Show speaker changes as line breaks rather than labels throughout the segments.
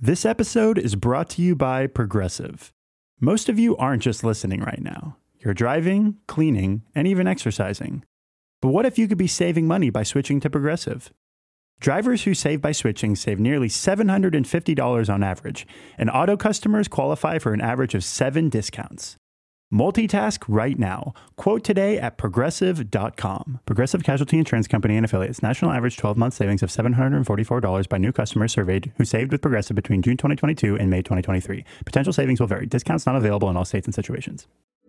This episode is brought to you by Progressive. Most of you aren't just listening right now. You're driving, cleaning, and even exercising. But what if you could be saving money by switching to Progressive? Drivers who save by switching save nearly $750 on average, and auto customers qualify for an average of 7 discounts. Multitask right now. Quote today at Progressive.com. Progressive Casualty Insurance Company and Affiliates. National average 12-month savings of $744 by new customers surveyed who saved with Progressive between June 2022 and May 2023. Potential savings will vary. Discounts not available in all states and situations.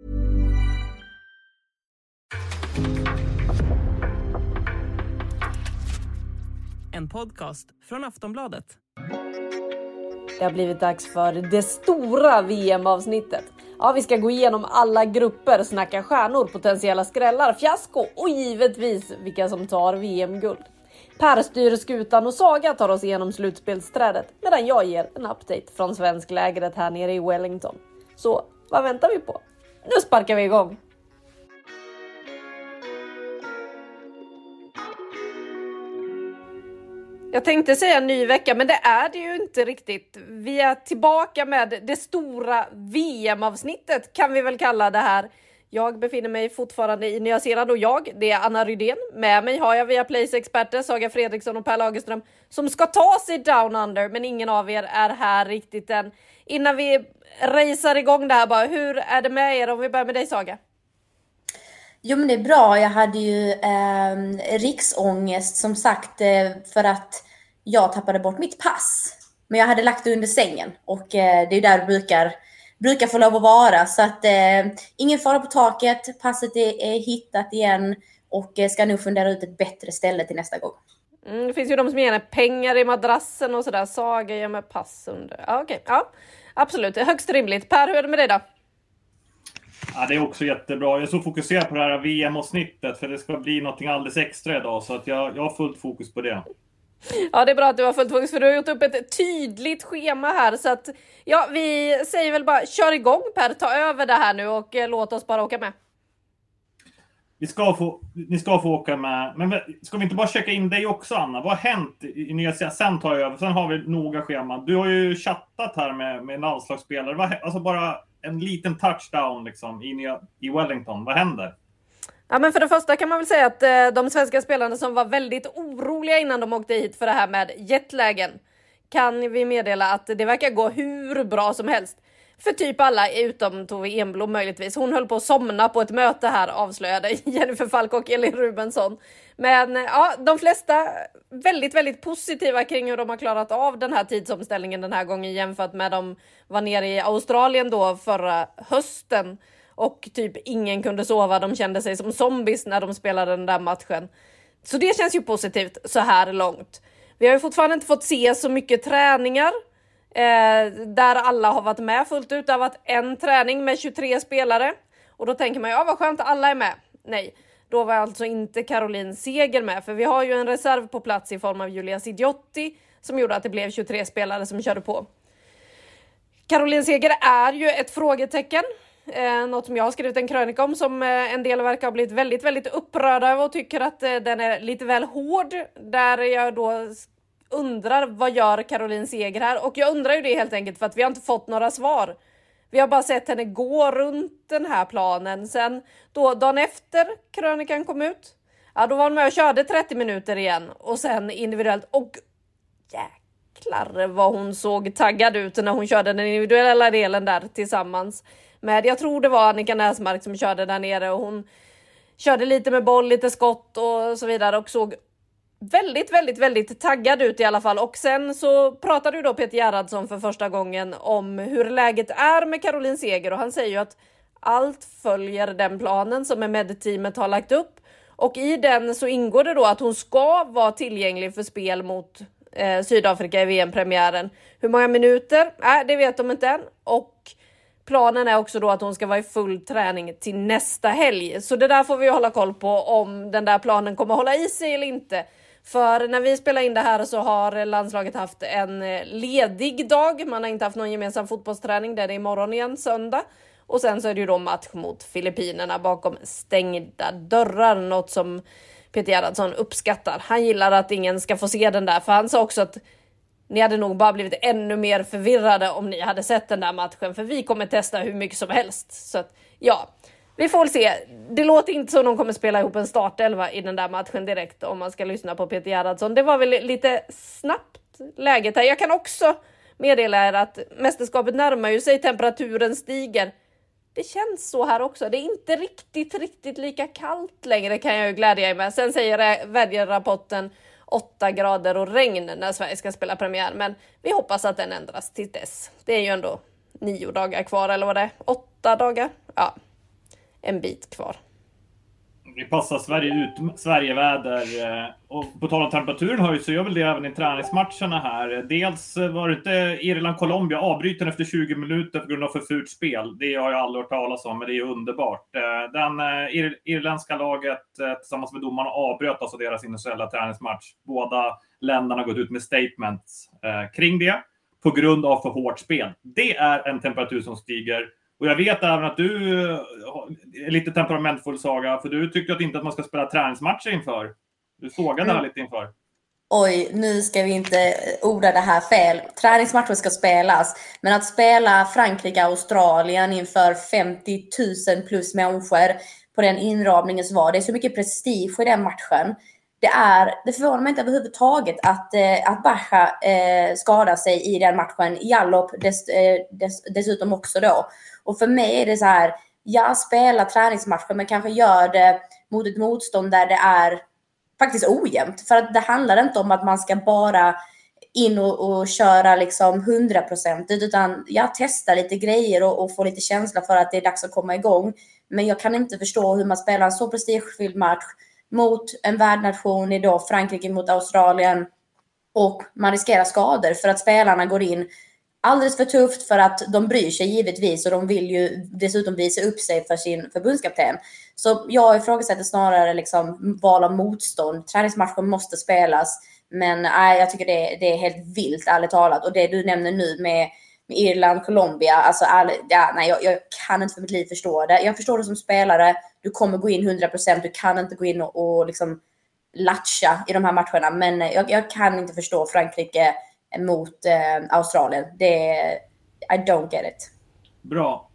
En podcast från Aftonbladet.
Det har blivit dags för det stora VM-avsnittet. Ja, vi ska gå igenom alla grupper, snacka stjärnor, potentiella skrällar, fiasko och givetvis vilka som tar VM-guld. Per styr skutan och Saga tar oss igenom slutspelsträdet medan jag ger en update från svensk lägret här nere i Wellington. Så vad väntar vi på? Nu sparkar vi igång! Jag tänkte säga ny vecka, men det är det ju inte riktigt. Vi är tillbaka med det stora VM-avsnittet, kan vi väl kalla det här. Jag befinner mig fortfarande i Nya Zeeland och det är Anna Rydén. Med mig har jag via Place-experter Saga Fredriksson och Per Lagerström som ska ta sig down under, men ingen av er är här riktigt än. Innan vi racear igång det här bara, hur är det med er om vi börjar med dig Saga?
Jo men det är bra, jag hade ju riksångest som sagt för att jag tappade bort mitt pass. Men jag hade lagt det under sängen och det är där det brukar få lov att vara. Så att ingen fara på taket, passet är hittat igen och ska nog fundera ut ett bättre ställe till nästa gång.
Det finns ju de som ger pengar i madrassen och sådär, Saga ger med pass under. Ja, okej. Ja, absolut, högst rimligt. Per, hur är det med dig då?
Ja, det är också jättebra. Jag är så fokuserad på det här VM-avsnittet för det ska bli något alldeles extra idag. Så att jag har fullt fokus på det.
Ja, det är bra att du har fullt fokus för du har gjort upp ett tydligt schema här. Så att, ja, vi säger väl bara kör igång Per, ta över det här nu och låt oss bara åka med.
Ni ska få åka med. Men ska vi inte bara checka in dig också Anna? Vad har hänt i Nya Zeeland? Sen tar jag över. Sen har vi några scheman. Du har ju chattat här med landslagsspelare. Alltså bara en liten touchdown liksom i Wellington. Vad händer?
Ja, men för det första kan man väl säga att de svenska spelarna som var väldigt oroliga innan de åkte hit för det här med jetlägen kan vi meddela att det verkar gå hur bra som helst. För typ alla utom Tove Enblom möjligtvis. Hon höll på att somna på ett möte här, avslöjade Jennifer Falk och Elin Rubensson. Men ja, de flesta väldigt, väldigt positiva kring hur de har klarat av den här tidsomställningen den här gången jämfört med de var nere i Australien då förra hösten. Och typ ingen kunde sova, de kände sig som zombies när de spelade den där matchen. Så det känns ju positivt så här långt. Vi har ju fortfarande inte fått se så mycket träningar. Där alla har varit med fullt ut. Det har varit en träning med 23 spelare. Och då tänker man, ja vad skönt alla är med. Nej, då var alltså inte Caroline Seger med. För vi har ju en reserv på plats i form av Julia Sidiotti som gjorde att det blev 23 spelare som körde på. Caroline Seger är ju ett frågetecken. Något som jag har skrivit en krönika om som en del verkar ha blivit väldigt, väldigt upprörda över och tycker att den är lite väl hård. Där jag då undrar, vad gör Caroline Seger här? Och jag undrar ju det helt enkelt för att vi har inte fått några svar. Vi har bara sett henne gå runt den här planen. Sen då, dagen efter krönikan kom ut, ja, då var hon med och körde 30 minuter igen. Och sen individuellt, och jäklar vad hon såg taggad ut när hon körde den individuella delen där tillsammans med, jag tror det var Annika Näsmark som körde där nere och hon körde lite med boll, lite skott och så vidare och såg väldigt, väldigt, väldigt taggad ut i alla fall. Och sen så pratade ju då Peter Gerhardsson för första gången om hur läget är med Caroline Seger och han säger ju att allt följer den planen som med-teamet har lagt upp och i den så ingår det då att hon ska vara tillgänglig för spel mot Sydafrika i VM-premiären. Hur många minuter? Det vet de inte än. Och planen är också då att hon ska vara i full träning till nästa helg. Så det där får vi hålla koll på om den där planen kommer hålla i sig eller inte. För när vi spelar in det här så har landslaget haft en ledig dag. Man har inte haft någon gemensam fotbollsträning. Det är imorgon igen, söndag. Och sen så är det ju då match mot Filippinerna bakom stängda dörrar. Något som Peter Gerhardsson uppskattar. Han gillar att ingen ska få se den där. För han sa också att ni hade nog bara blivit ännu mer förvirrade om ni hade sett den där matchen. För vi kommer testa hur mycket som helst. Så att, ja, vi får se. Det låter inte som de kommer spela ihop en startelva i den där matchen direkt om man ska lyssna på Peter Gerhardsson. Det var väl lite snabbt läget här. Jag kan också meddela er att mästerskapet närmar ju sig, temperaturen stiger. Det känns så här också. Det är inte riktigt lika kallt längre, kan jag ju glädja er med. Sen säger väderrapporten 8 grader och regn när Sverige ska spela premiär. Men vi hoppas att den ändras till dess. Det är ju ändå 9 dagar kvar, eller vad det är? 8 dagar? Ja, en bit kvar.
Vi passar Sverigeväder. Och på tal om temperaturen har ju så gör väl det även i träningsmatcherna här. Dels var det inte Irland-Colombia avbryten efter 20 minuter på grund av för fult spel. Det har jag aldrig hört talas om, men det är ju underbart. Den irländska laget tillsammans med domarna avbröt alltså deras initiala träningsmatch. Båda länderna har gått ut med statements kring det på grund av för hårt spel. Det är en temperatur som stiger. Och jag vet även att du är lite temperamentfull, Saga, för du tycker inte att man ska spela träningsmatcher inför. Du sågade det här lite inför.
Oj, nu ska vi inte orda det här fel. Träningsmatcher ska spelas. Men att spela Frankrike-Australien inför 50 000 plus människor på den inramningen som var. Det är så mycket prestige i den matchen. Det förvånar mig inte överhuvudtaget att Bacha skadar sig i den matchen. Jalop dessutom också då. Och för mig är det så här, jag spelar träningsmatcher men kanske gör det mot ett motstånd där det är faktiskt ojämnt. För att det handlar inte om att man ska bara in och köra liksom 100%, utan jag testar lite grejer och får lite känsla för att det är dags att komma igång. Men jag kan inte förstå hur man spelar en så prestigefylld match mot en värdnation i då Frankrike mot Australien, och man riskerar skador för att spelarna går in alldeles för tufft för att de bryr sig givetvis, och de vill ju dessutom visa upp sig för sin förbundskapten. Så jag ifrågasätter snarare liksom val av motstånd. Träningsmatcher måste spelas, men jag tycker det är helt vilt, ärligt talat. Och det du nämner nu med Irland, Colombia, alltså jag kan inte för mitt liv förstå det. Jag förstår det som spelare, du kommer gå in 100%, du kan inte gå in och liksom latcha i de här matcherna, men jag kan inte förstå Frankrike mot Australien. I don't get it.
Bra.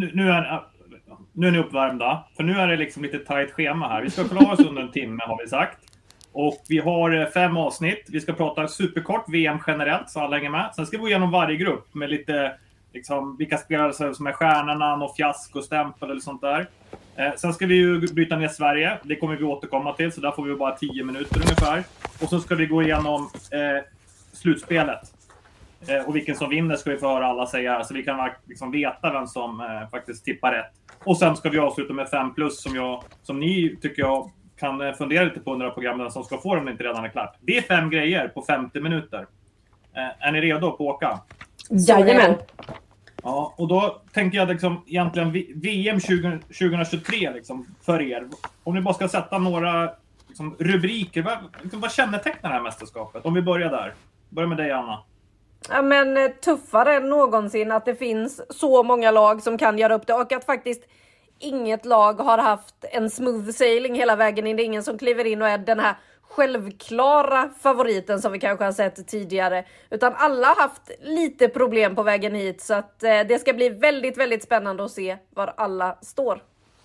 Nu är ni uppvärmda, för nu är det liksom lite tajt schema här. Vi ska klara oss under en timme, har vi sagt. Och vi har 5 avsnitt. Vi ska prata superkort VM generellt, så alla hänger med. Sen ska vi gå igenom varje grupp med lite liksom, vilka spelare som är stjärnorna, och fiaskostämpel eller sånt där. Sen ska vi ju bryta ner Sverige. Det kommer vi återkomma till, så där får vi bara 10 minuter ungefär. Och så ska vi gå igenom slutspelet. Och vilken som vinner ska vi få höra alla säga, så vi kan liksom veta vem som faktiskt tippar rätt. Och sen ska vi avsluta med 5+ som ni tycker jag kan fundera lite på under programmen som ska få, om det inte redan är klart. Det är 5 grejer på 50 minuter. Är ni redo på att åka?
Jajamän.
Ja, och då tänker jag liksom egentligen VM 2023 liksom, för er. Om ni bara ska sätta några liksom, rubriker. Vad kännetecknar det här mästerskapet? Om vi börjar där. Börja med dig, Anna.
Ja, men tuffare än någonsin att det finns så många lag som kan göra upp det, och att faktiskt inget lag har haft en smooth sailing hela vägen in. Det är ingen som kliver in och är den här självklara favoriten som vi kanske har sett tidigare, utan alla har haft lite problem på vägen hit, så att det ska bli väldigt, väldigt spännande att se var alla står.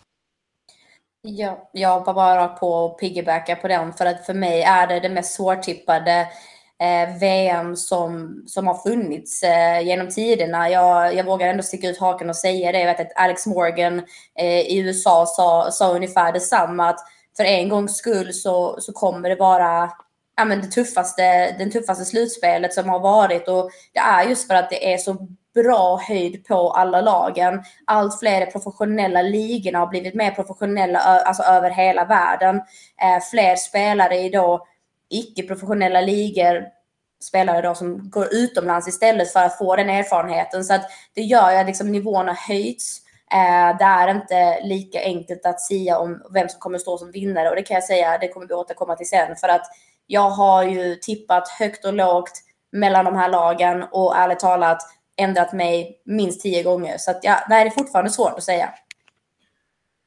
Ja, jag var bara på att piggybacka på den, för att för mig är det mest svårtippade VM som har funnits genom tiderna. Jag vågar ändå sticka ut haken och säga det. Jag vet att Alex Morgan i USA sa ungefär detsamma, att för en gångs skull så kommer det vara den tuffaste slutspelet som har varit, och det är just för att det är så bra höjd på alla lagen. Allt fler professionella ligorna har blivit mer professionella, alltså över hela världen. Fler spelare i då icke-professionella ligor, spelare då som går utomlands istället för att få den erfarenheten. Så att det gör ju att liksom nivåerna höjts. Det är inte lika enkelt att säga om vem som kommer stå som vinnare, och det kan jag säga, det kommer vi återkomma till sen, för att jag har ju tippat högt och lågt mellan de här lagen och ärligt talat ändrat mig minst 10 gånger. Så att det är fortfarande svårt att säga.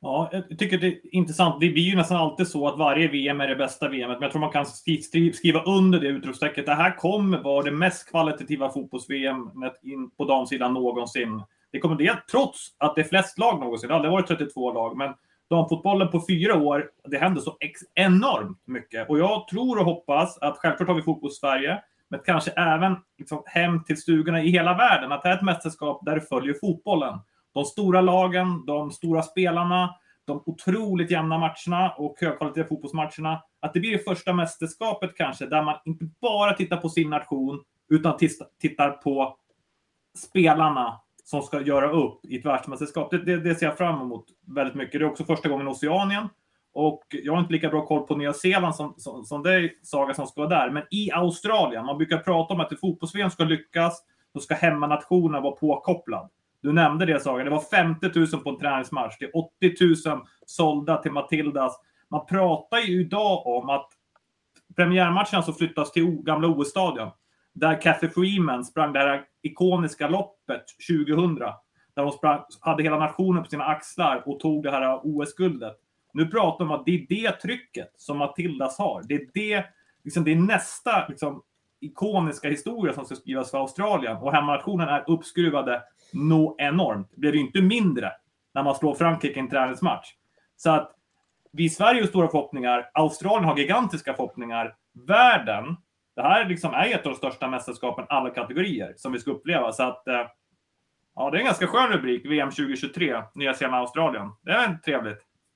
Ja, jag tycker det är intressant. Det blir ju nästan alltid så att varje VM är det bästa VMet. Men jag tror man kan skriva under det utropstecket. Det här kommer vara det mest kvalitativa fotbolls-VM in på damsidan någonsin. Det kommer det trots att det är flest lag någonsin. Det har aldrig varit 32 lag. Men damfotbollen på 4 år, det händer så enormt mycket. Och jag tror och hoppas att självklart har vi fotbolls-Sverige. Men kanske även liksom hem till stugorna i hela världen. Att det är ett mästerskap där det följer fotbollen. De stora lagen, de stora spelarna, de otroligt jämna matcherna och högkvalitativa fotbollsmatcherna. Att det blir det första mästerskapet kanske där man inte bara tittar på sin nation utan tittar på spelarna som ska göra upp i ett världsmästerskap. Det ser jag fram emot väldigt mycket. Det är också första gången i Oceanien. Och jag har inte lika bra koll på Nya Zeeland som dig, Saga, som ska vara där. Men i Australien, man brukar prata om att ett fotbolls-VM ska lyckas, då ska hemmanationen vara påkopplad. Du nämnde det, Saga. Det var 50 000 på en träningsmatch. Det är 80 000 sålda till Matildas. Man pratar ju idag om att premiärmatchen så flyttas till gamla OS-stadion. Där Cathy Freeman sprang det här ikoniska loppet 2000. Där hon hade hela nationen på sina axlar och tog det här OS-guldet. Nu pratar man om att det är det trycket som Matildas har. Det är nästa ikoniska historia som ska skrivas för Australien. Och hemmanationen är uppskruvade enormt. Det blir ju inte mindre när man slår Frankrike i en träningsmatch. Så att vi i Sverige har stora förhoppningar. Australien har gigantiska förhoppningar. Världen, det här är ett av de största mästerskapen alla kategorier som vi ska uppleva. Så att ja, det är en ganska skön rubrik. VM 2023, Nya Zeeland, Australien. Det är trevligt.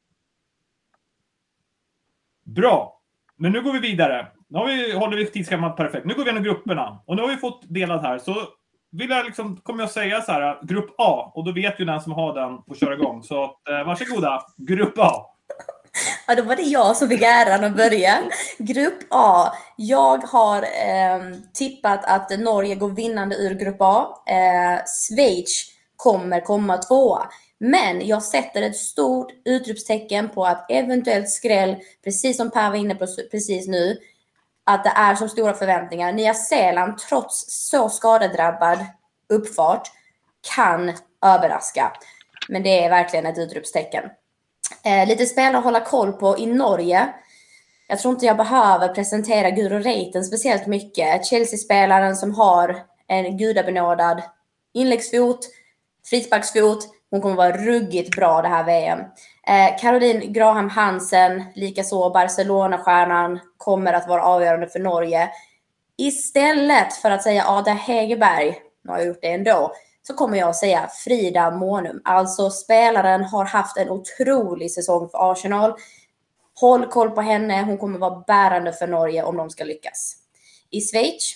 Bra. Men nu går vi vidare. Nu håller vi tidsschemat perfekt. Nu går vi igenom grupperna. Och nu har vi fått delat här. Så kommer jag säga så här. Grupp A. Och då vet ju den som har den att köra igång. Så varsågoda. Grupp A.
Ja, då var det jag som fick äran att börja. Grupp A. Jag har tippat att Norge går vinnande ur grupp A. Schweiz kommer komma tvåa. Men jag sätter ett stort utropstecken på att eventuellt skräll, precis som Per var inne på precis nu, att det är så stora förväntningar. Nya Zeeland, trots så skadedrabbad uppfart, kan överraska. Men det är verkligen ett utropstecken. Lite spelare att hålla koll på i Norge. Jag tror inte jag behöver presentera Guro Reiten speciellt mycket. Chelsea-spelaren som har en gudabenådad inläggsfot, frisparksfot. Hon kommer vara ruggigt bra det här VM. Caroline Graham Hansen, likaså Barcelona-stjärnan, kommer att vara avgörande för Norge. Istället för att säga Ada Hegerberg, nu har jag gjort det ändå, så kommer jag att säga Frida Månum. Alltså spelaren har haft en otrolig säsong för Arsenal. Håll koll på henne, hon kommer vara bärande för Norge om de ska lyckas. I Schweiz,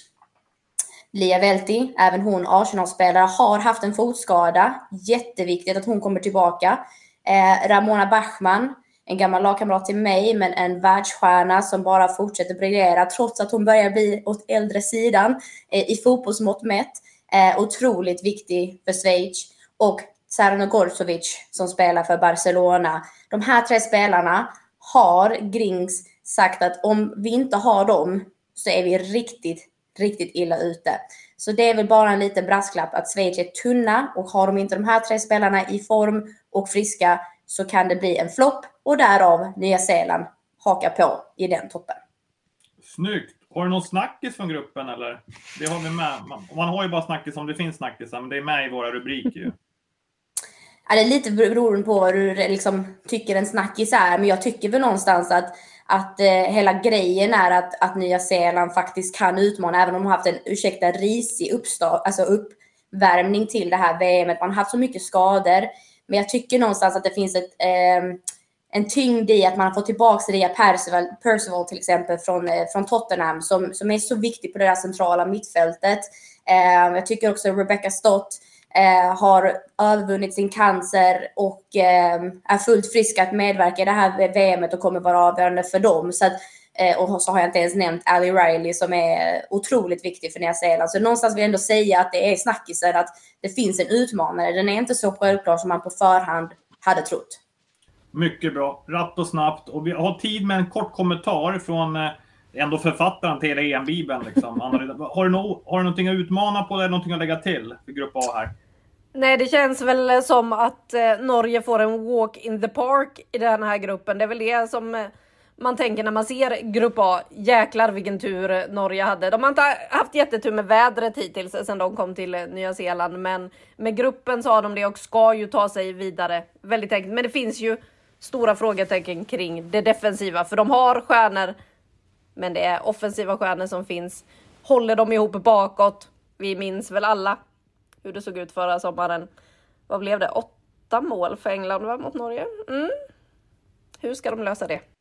Lia Velti, även hon Arsenal-spelare, har haft en fotskada. Jätteviktigt att hon kommer tillbaka. Ramona Bachmann, en gammal lagkamrat till mig, men en världsstjärna som bara fortsätter briljera trots att hon börjar bli åt äldre sidan i fotbollsmått mätt. Otroligt viktig för Schweiz. Och Sarano Gorzovic som spelar för Barcelona. De här 3 spelarna har Grings sagt att om vi inte har dem så är vi riktigt illa ute. Så det är väl bara en liten brasklapp att Schweiz är tunna, och har de inte de här 3 spelarna i form och friska så kan det bli en flopp, och därav Nya Zeeland hakar på i den toppen.
Snyggt. Har du någon snackis från gruppen eller? Det har vi med. Man har ju bara snackis om det finns snackisar, men det är med i våra rubriker ju.
Ja, det är lite beroende på vad du tycker en snackis är, men jag tycker väl någonstans att hela grejen är att Nya Zeeland faktiskt kan utmana, även om de har haft en risig uppvärmning till det här VMet. Man har haft så mycket skador, men jag tycker någonstans att det finns en tyngd i att man har fått tillbaka Ria Percival till exempel från Tottenham som är så viktig på det där centrala mittfältet. Jag tycker också Rebecca Stott har övervunnit sin cancer och är fullt frisk att medverka i det här VMet och kommer vara avgörande för dem. Och så har jag inte ens nämnt Ali Riley som är otroligt viktig för Nya Zeeland. Så någonstans vill jag ändå säga att det är snackisen, att det finns en utmanare. Den är inte så självklar som man på förhand hade trott.
Mycket bra. Ratt och snabbt. Och vi har tid med en kort kommentar från ändå författaren till EM-bibeln. Har du någonting att utmana på eller någonting att lägga till för grupp A här?
Nej, det känns väl som att Norge får en walk in the park i den här gruppen. Det är väl det som man tänker när man ser grupp A. Jäklar vilken tur Norge hade. De har inte haft jättetur med vädret hittills sedan de kom till Nya Zeeland. Men med gruppen så har de det och ska ju ta sig vidare. Väldigt enkelt. Men det finns ju stora frågetecken kring det defensiva. För de har stjärnor, men det är offensiva stjärnor som finns. Håller de ihop bakåt? Vi minns väl alla hur det såg ut förra sommaren. Vad blev det? 8 mål för England mot Norge? Hur ska de lösa det?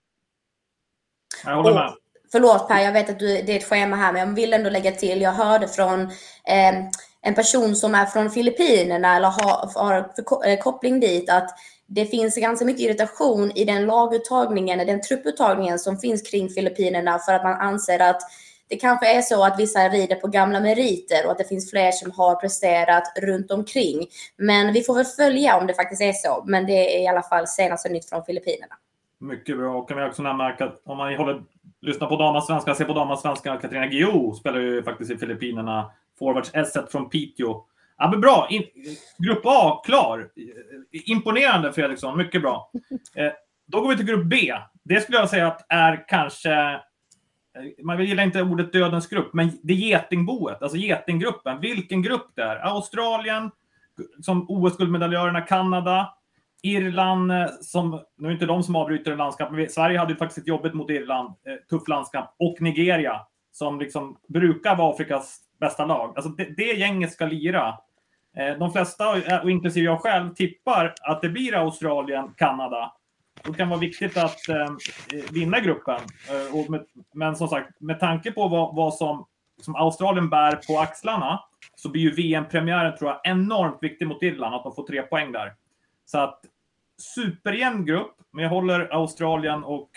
Jag håller med.
Förlåt Per, jag vet att det är ett schema här, men jag vill ändå lägga till. Jag hörde från en person som är från Filippinerna eller har koppling dit att det finns ganska mycket irritation i den laguttagningen, den trupputtagningen som finns kring Filippinerna, för att man anser att det kanske är så att vissa rider på gamla meriter och att det finns fler som har presterat runt omkring. Men vi får väl följa om det faktiskt är så. Men det är i alla fall senaste nytt från Filippinerna.
Mycket bra. Och kan vi också nämna att om man lyssnar på damallsvenskan, ser på damallsvenskan, Katarina Guillou spelar ju faktiskt i Filippinerna. Forwards S1 från Piteå. Ja, men bra. Grupp A, klar. Imponerande, Fredriksson. Mycket bra. Då går vi till grupp B. Det skulle jag säga att är kanske... Man gillar inte ordet dödens grupp, men det är getingboet, alltså getinggruppen. Vilken grupp det är? Australien, som OS-guldmedaljörerna, Kanada, Irland, som nu är inte de som avbryter en landskamp, men Sverige hade ju faktiskt ett jobbigt mot Irland, tuff landskamp, och Nigeria, som liksom brukar vara Afrikas bästa lag. Alltså det gänget ska lira. De flesta, och inklusive jag själv, tippar att det blir Australien, Kanada. Det kan vara viktigt att vinna gruppen. Men som sagt, med tanke på vad som Australien bär på axlarna, så blir ju VM-premiären, tror jag, enormt viktig mot Irland, att de får 3 poäng där. Så att superjämn grupp, men jag håller Australien och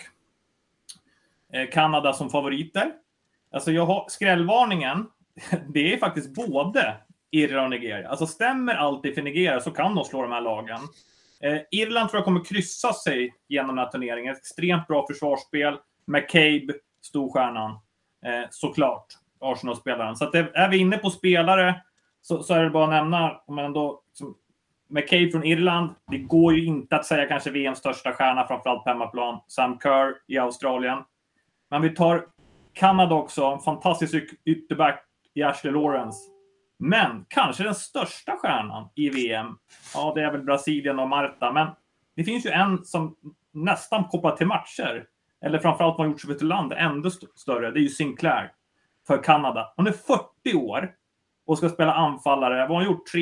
Kanada som favoriter. Alltså jag har skrällvarningen, det är faktiskt både Irland och Nigeria. Alltså stämmer alltid för Nigeria så kan de slå de här lagen. Irland tror jag kommer kryssa sig genom den här turneringen. Extremt bra försvarsspel. McCabe, storstjärnan. Såklart, Arsenal-spelaren. Så att är vi inne på spelare så är det bara att nämna, om man ändå, McCabe från Irland. Det går ju inte att säga kanske VMs största stjärna, framförallt på hemmaplan. Sam Kerr i Australien. Men vi tar Kanada också. En fantastisk ytterback i Ashley Lawrence. Men kanske den största stjärnan i VM, ja, det är väl Brasilien och Marta. Men det finns ju en som nästan kopplar till matcher, eller framförallt vad han gjort sig för ett land ändå större. Det är ju Sinclair för Kanada. Hon är 40 år och ska spela anfallare. Vad har han gjort?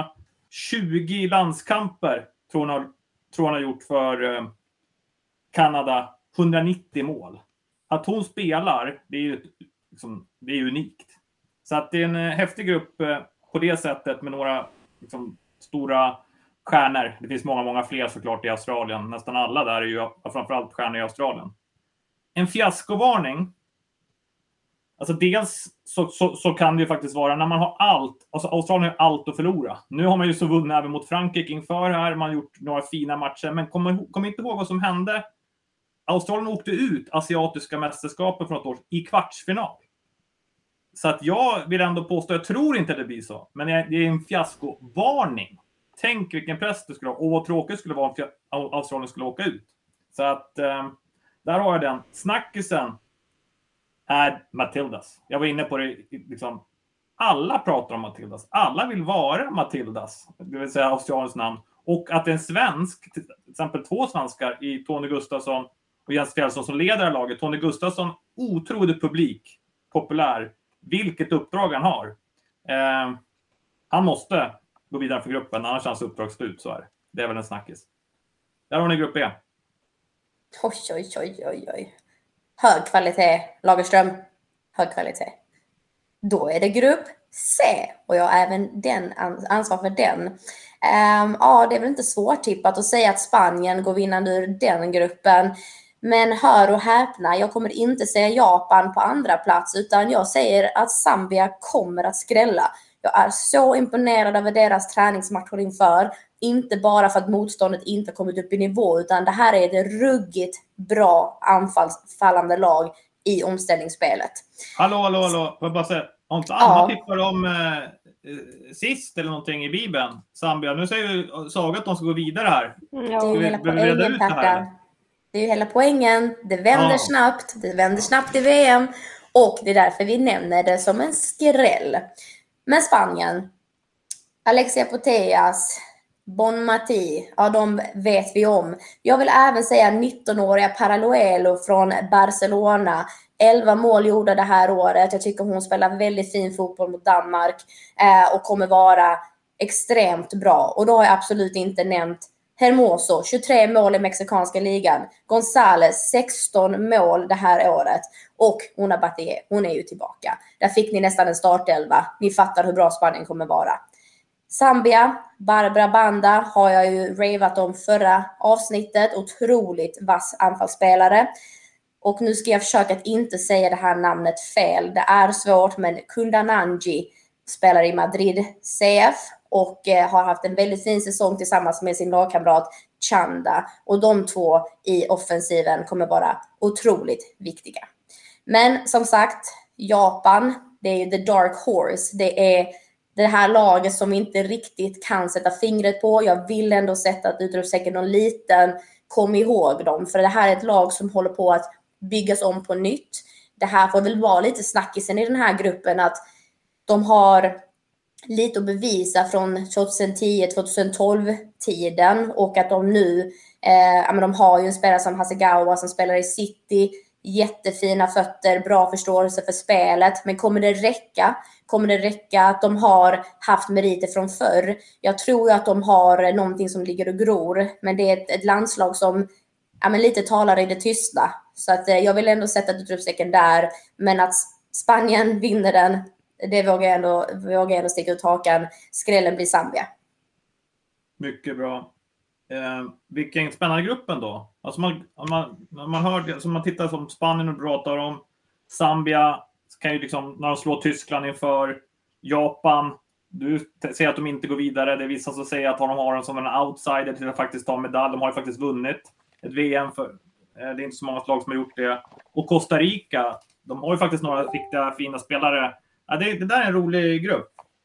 320 landskamper tror han har gjort för Kanada. 190 mål. Att hon spelar, det är ju liksom, det är unikt. Så att det är en häftig grupp på det sättet, med några liksom stora stjärnor. Det finns många fler såklart i Australien. Nästan alla där är ju framförallt stjärnor i Australien. En fiaskovarning. Alltså dels så kan det ju faktiskt vara när man har allt. Alltså Australien har allt att förlora. Nu har man ju så vunnit även mot Frankrike inför här. Man har gjort några fina matcher. Men kom inte ihåg vad som hände. Australien åkte ut asiatiska mästerskapen från ett år i kvartsfinal. Så att jag vill ändå påstå, jag tror inte det blir så. Men det är en fiaskovarning. Tänk vilken press det skulle ha. Och vad tråkigt skulle vara om Australien skulle åka ut. Så att där har jag den. Snackisen är Matildas. Jag var inne på det liksom. Alla pratar om Matildas. Alla vill vara Matildas. Det vill säga Australiens namn. Och att en svensk, till exempel 2 svenskar i Tony Gustafsson och Jens Fjällsson som leder laget. Tony Gustafsson, otroligt publik. Populär. Vilket uppdrag han har. Han måste gå vidare för gruppen, annars hans uppdrag slut, så är det. Det är väl en snackis. Där har ni grupp E.
Oj. Hög kvalitet, Lagerström. Hög kvalitet. Då är det grupp C. Och jag har även ansvar för den. Ja, det är väl inte svårt tippat att säga att Spanien går vinnande ur den gruppen. Men hör och häpna, jag kommer inte säga Japan på andra plats, utan jag säger att Zambia kommer att skrälla. Jag är så imponerad över deras träningsmatcher inför. Inte bara för att motståndet inte kommit upp i nivå, utan det här är ett ruggigt bra anfallsfallande lag i omställningsspelet.
Hallå. Får jag bara säga, har inte Anna tippar om sist eller någonting i Bibeln, Zambia. Nu säger ju Saga att de ska gå vidare här.
Det är ju hela poängen, Pärta. Det är ju hela poängen. Det vänder snabbt. Det vänder snabbt i VM. Och det är därför vi nämner det som en skräll. Men Spanien. Alexia Putellas, Bonmati, ja de vet vi om. Jag vill även säga 19-åriga Paraluelo från Barcelona. 11 mål gjorda det här året. Jag tycker hon spelar väldigt fin fotboll mot Danmark. Och kommer vara extremt bra. Och då har jag absolut inte nämnt Hermoso, 23 mål i mexikanska ligan. González, 16 mål det här året. Och Una Batlle, hon är ju tillbaka. Där fick ni nästan en startelva. Ni fattar hur bra Spanien kommer vara. Zambia, Barbara Banda har jag ju ravat om förra avsnittet. Otroligt vass anfallsspelare. Och nu ska jag försöka att inte säga det här namnet fel. Det är svårt, men Kundananji spelar i Madrid CF. Och har haft en väldigt fin säsong tillsammans med sin lagkamrat Chanda. Och de två i offensiven kommer vara otroligt viktiga. Men som sagt, Japan, det är ju the dark horse. Det är det här laget som vi inte riktigt kan sätta fingret på. Jag vill ändå sätta ett utropstecken någon liten. Kom ihåg dem. För det här är ett lag som håller på att byggas om på nytt. Det här får väl vara lite snackisen i den här gruppen. Att de har lite att bevisa från 2010-2012 tiden. Och att de nu, de har ju en spelare som Hasegawa som spelar i City. Jättefina fötter, bra förståelse för spelet. Men kommer det räcka? Kommer det räcka att de har haft meriter från förr? Jag tror ju att de har någonting som ligger och gror. Men det är ett landslag som lite talar i det tysta. Så att jag vill ändå sätta ett utropstecken där. Men att Spanien vinner den, det vågar jag ändå sticka ut hakan. Skrällen blir Zambia.
Mycket bra. Vilken spännande gruppen då? Alltså man hör, alltså man tittar som Spanien och pratar om Zambia kan ju liksom, när de slår Tyskland inför Japan, du säger att de inte går vidare. Det är vissa som säger att de har den som en outsider till att faktiskt ta medalj. De har ju faktiskt vunnit ett VM för det är inte så många lag som har gjort det. Och Costa Rica, de har ju faktiskt några riktiga fina spelare. Ja, det där är en rolig grupp.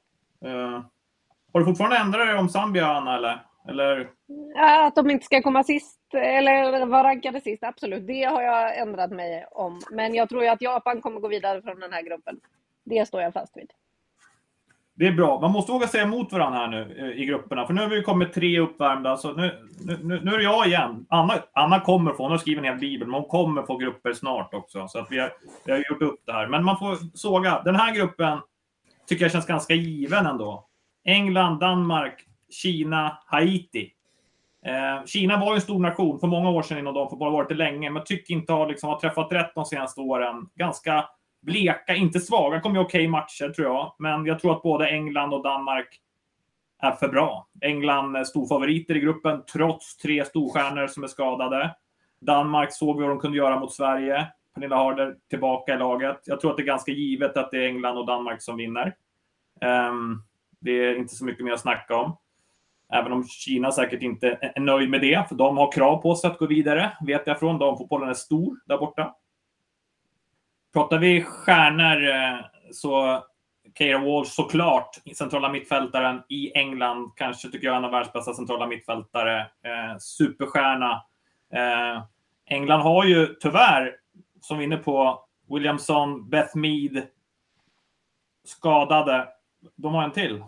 Har du fortfarande ändrat dig om Zambia, Anna, eller?
Ja, att de inte ska komma sist eller vara rankade sist, absolut. Det har jag ändrat mig om. Men jag tror ju att Japan kommer gå vidare från den här gruppen. Det står jag fast vid.
Det är bra. Man måste våga säga emot varandra här nu i grupperna. För nu har vi kommit 3 uppvärmda. Så nu är det jag igen. Anna kommer få, hon har skrivit en hel bibel. Men hon kommer få grupper snart också. Så att vi har gjort upp det här. Men man får såga. Den här gruppen tycker jag känns ganska given ändå. England, Danmark, Kina, Haiti. Kina var ju en stor nation för många år sedan inom dem. För bara varit det länge. Men tycker inte har träffat rätt de senaste åren. Ganska bleka, inte svaga, kommer ju okej matcher tror jag. Men jag tror att både England och Danmark är för bra. England är storfavoriter i gruppen trots 3 storstjärnor som är skadade. Danmark såg vi vad de kunde göra mot Sverige. Pernilla Harder tillbaka i laget. Jag tror att det är ganska givet att det är England och Danmark som vinner. Det är inte så mycket mer att snacka om. Även om Kina säkert inte är nöjd med det. För de har krav på sig att gå vidare. Vet jag från. Damfotbollen är stor där borta. Pratar vi stjärnor så Keira Walsh såklart, centrala mittfältaren i England. Kanske tycker jag är en av världens bästa centrala mittfältare. Superstjärna. England har ju tyvärr, som vi är inne på, Williamson, Beth Mead skadade. De har en till.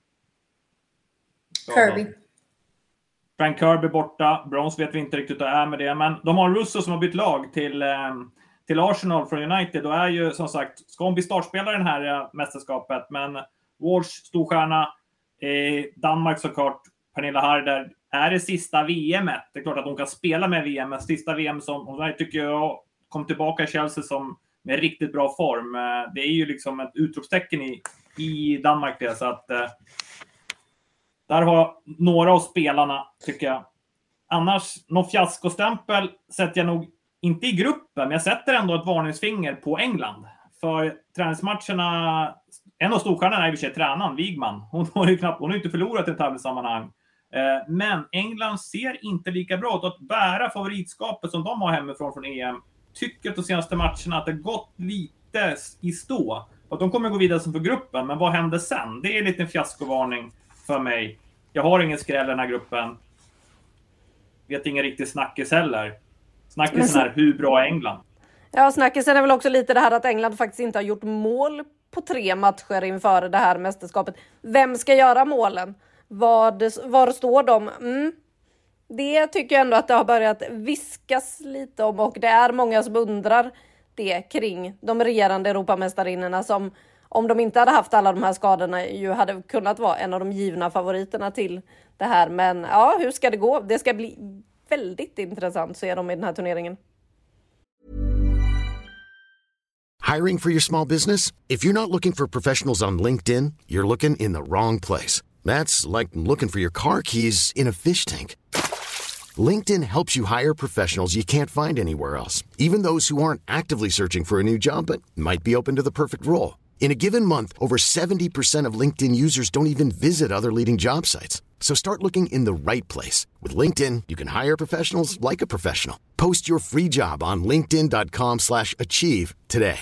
Kirby.
Frank Kirby borta. Browns vet vi inte riktigt hur det är med det. Men de har Russo som har bytt lag till Arsenal från United. Då är ju som sagt, ska hon bli startspelare i det här mästerskapet. Men Walsh, storstjärna. Danmark såklart. Pernilla Harder. Är det sista VMet? Det är klart att hon kan spela med VM. Men sista VM som hon tycker jag kom tillbaka i Chelsea som med riktigt bra form. Det är ju liksom ett utropstecken i Danmark det. Så att där har några av spelarna tycker jag. Annars, någon fiaskostämpel sätter jag nog inte i gruppen, men jag sätter ändå ett varningsfinger på England. För träningsmatcherna, en av storstjärnorna är i och för sig tränaren, Wigman. Hon har ju inte förlorat i ett tävlingssammanhang. Men England ser inte lika bra ut att bära favoritskapet som de har hemifrån från EM. Tycker att de senaste matcherna att det gått lite i stå. att de kommer gå vidare som för gruppen, men vad händer sen? Det är en liten fiaskovarning för mig. Jag har ingen skräll i den här gruppen. Vet ingen riktig snackis heller. Snackisen är hur bra är England?
Ja, snackisen är väl också lite det här att England faktiskt inte har gjort mål på 3 matcher inför det här mästerskapet. Vem ska göra målen? Var står de? Det tycker jag ändå att det har börjat viskas lite om, och det är många som undrar det kring de regerande Europamästarinnorna som, om de inte hade haft alla de här skadorna, ju hade kunnat vara en av de givna favoriterna till det här. Men ja, hur ska det gå? Det ska bli väldigt intressant att se dem i den här turneringen.
Hiring for your small business? If you're not looking for professionals on LinkedIn, you're looking in the wrong place. That's like looking for your car keys in a fish tank. LinkedIn helps you hire professionals you can't find anywhere else, even those who aren't actively searching for a new job but might be open to the perfect role. In a given month, over 70% of LinkedIn users don't even visit other leading job sites. So start looking in the right place. With LinkedIn, you can hire professionals like a professional. Post your free job on linkedin.com/achieve today.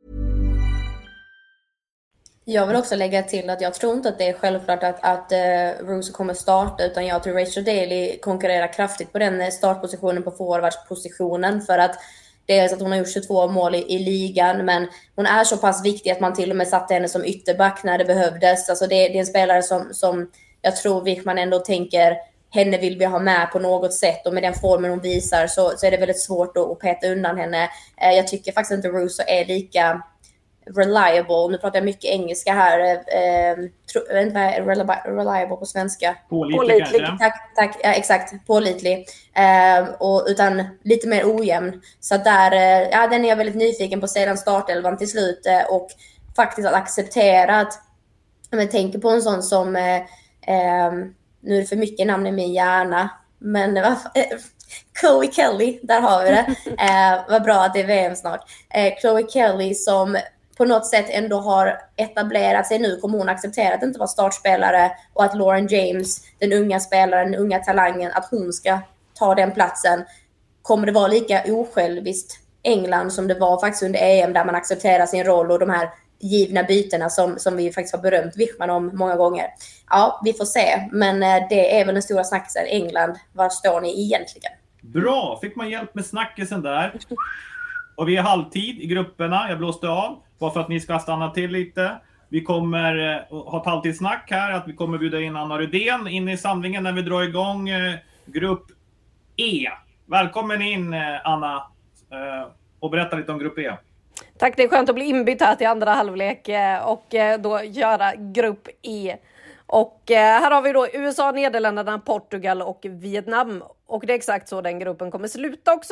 Jag vill också lägga till att jag tror inte att det är självklart att Russo kommer starta, utan jag tror Rachel Daly konkurrerar kraftigt på den startpositionen, på forwardspositionen, för att dels att hon har gjort 22 mål i ligan, men hon är så pass viktig att man till och med satte henne som ytterback när det behövdes. Alltså det är en spelare som jag tror Wichmann ändå tänker, henne vill vi ha med på något sätt, och med den formen hon visar så är det väldigt svårt att peta undan henne. Jag tycker faktiskt inte Russo är lika reliable. Nu pratar jag mycket engelska här. Jag vet inte vad är reliable på svenska.
Pålitlig.
Tack. Ja, exakt. Pålitlig. Utan lite mer ojämn. Så där, den är jag väldigt nyfiken på sedan startelvan till slut. Och faktiskt att acceptera att, om jag tänker på en sån som nu är det för mycket namn i min hjärna, men Chloe Kelly, där har vi det. Vad bra att det är VM snart. Chloe Kelly som på något sätt ändå har etablerat sig nu, kommer hon acceptera att inte vara startspelare, och att Lauren James, den unga spelaren, den unga talangen, att hon ska ta den platsen. Kommer det vara lika osjälviskt England som det var faktiskt under EM, där man accepterar sin roll och de här givna bytena som vi faktiskt har berömt Wichmann om många gånger? Ja, vi får se. Men det är väl den stora snackisen. England, var står ni egentligen?
Bra, fick man hjälp med snackisen där. Och vi är halvtid i grupperna. Jag blåste av, bara för att ni ska stanna till lite. Vi kommer ha ett halvtidssnack här, att vi kommer bjuda in Anna Rydén in i samlingen när vi drar igång grupp E. Välkommen in Anna, och berätta lite om grupp E.
Tack, det är skönt att bli inbytt här till andra halvlek och då göra grupp E. Och här har vi då USA, Nederländerna, Portugal och Vietnam. Och det är exakt så den gruppen kommer sluta också.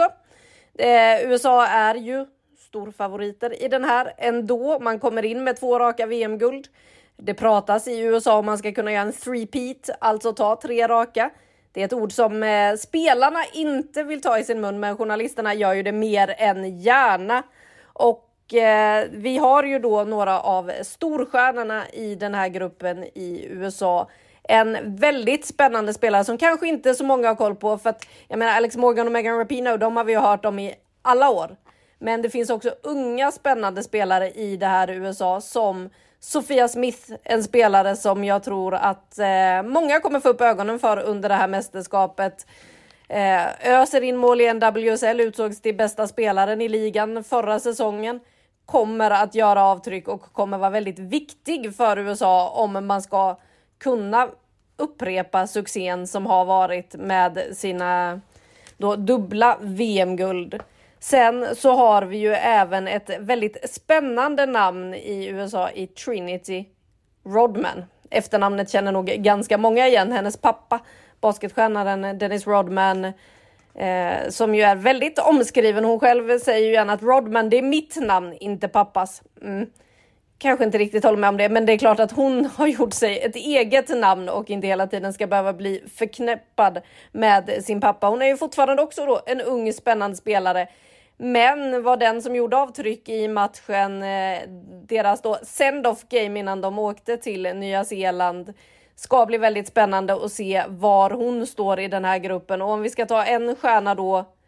USA är ju storfavoriter i den här ändå. Man kommer in med 2 raka VM-guld. Det pratas i USA om man ska kunna göra en three-peat, alltså ta 3 raka. Det är ett ord som spelarna inte vill ta i sin mun, men journalisterna gör ju det mer än gärna. Och vi har ju då några av storstjärnorna i den här gruppen i USA. En väldigt spännande spelare som kanske inte så många har koll på, för att jag menar Alex Morgan och Megan Rapinoe, de har vi ju hört om i alla år. Men det finns också unga spännande spelare i det här USA, som Sophia Smith, en spelare som jag tror att många kommer få upp ögonen för under det här mästerskapet. Öser in mål i NWSL, utsågs till bästa spelaren i ligan förra säsongen. Kommer att göra avtryck och kommer vara väldigt viktig för USA om man ska kunna upprepa succén som har varit med sina då dubbla VM-guld. Sen så har vi ju även ett väldigt spännande namn i USA i Trinity Rodman. Efternamnet känner nog ganska många igen. Hennes pappa, basketstjärnan Dennis Rodman, som ju är väldigt omskriven. Hon själv säger ju gärna att Rodman, det är mitt namn, inte pappas. Kanske inte riktigt håller med om det, men det är klart att hon har gjort sig ett eget namn och inte hela tiden ska behöva bli förknippad med sin pappa. Hon är ju fortfarande också då en ung spännande spelare, men var den som gjorde avtryck i matchen, deras då send-off game innan de åkte till Nya Zeeland. Ska bli väldigt spännande att se var hon står i den här gruppen. Och om vi ska ta en stjärna då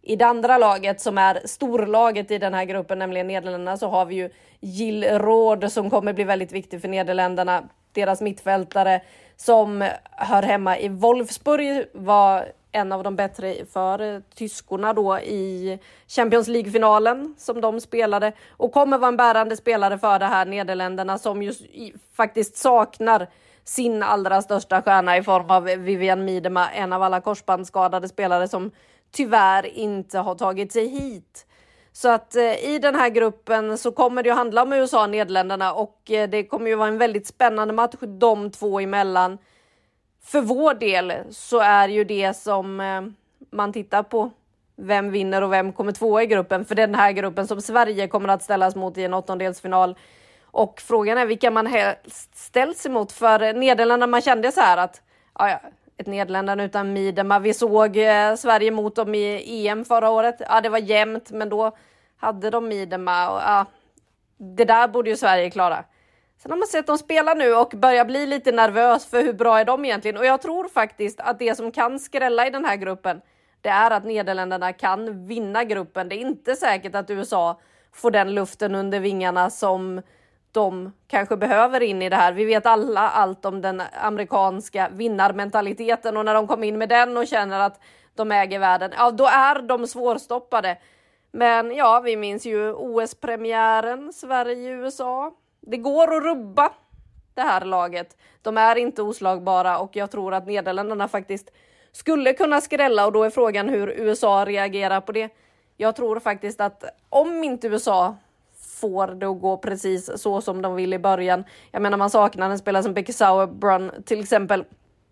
I det andra laget som är storlaget i den här gruppen, nämligen Nederländerna, så har vi ju Gilles Roord som kommer bli väldigt viktig för Nederländerna. Deras mittfältare som hör hemma i Wolfsburg var en av de bättre för tyskorna då i Champions League-finalen som de spelade. Och kommer vara en bärande spelare för det här Nederländerna som just faktiskt saknar sin allra största stjärna i form av Vivian Miedema, en av alla korsbandsskadade spelare som tyvärr inte har tagit sig hit. Så att i den här gruppen så kommer det ju handla om USA och Nederländerna och det kommer ju vara en väldigt spännande match de två emellan. För vår del så är ju det som man tittar på vem vinner och vem kommer tvåa i gruppen. För den här gruppen som Sverige kommer att ställas mot i en åttondelsfinal. Och frågan är vilka man helst ställs emot. För Nederländerna, man kände så här att ett Nederländerna utan Miedema. Vi såg Sverige mot dem i EM förra året. Ja, det var jämnt, men då hade de Miedema. Och, det där borde ju Sverige klara. Sen har man sett dem spela nu och börjar bli lite nervös för hur bra är de egentligen. Och jag tror faktiskt att det som kan skrälla i den här gruppen, det är att Nederländerna kan vinna gruppen. Det är inte säkert att USA får den luften under vingarna som de kanske behöver in i det här. Vi vet alla allt om den amerikanska vinnarmentaliteten och när de kom in med den och känner att de äger världen, ja då är de svårstoppade. Men ja, vi minns ju OS-premiären Sverige-USA. Det går att rubba det här laget. De är inte oslagbara och jag tror att Nederländerna faktiskt skulle kunna skrälla och då är frågan hur USA reagerar på det. Jag tror faktiskt att om inte USA får det att gå precis så som de vill i början. Jag menar man saknar en spelare som Becky Sauerbrunn till exempel.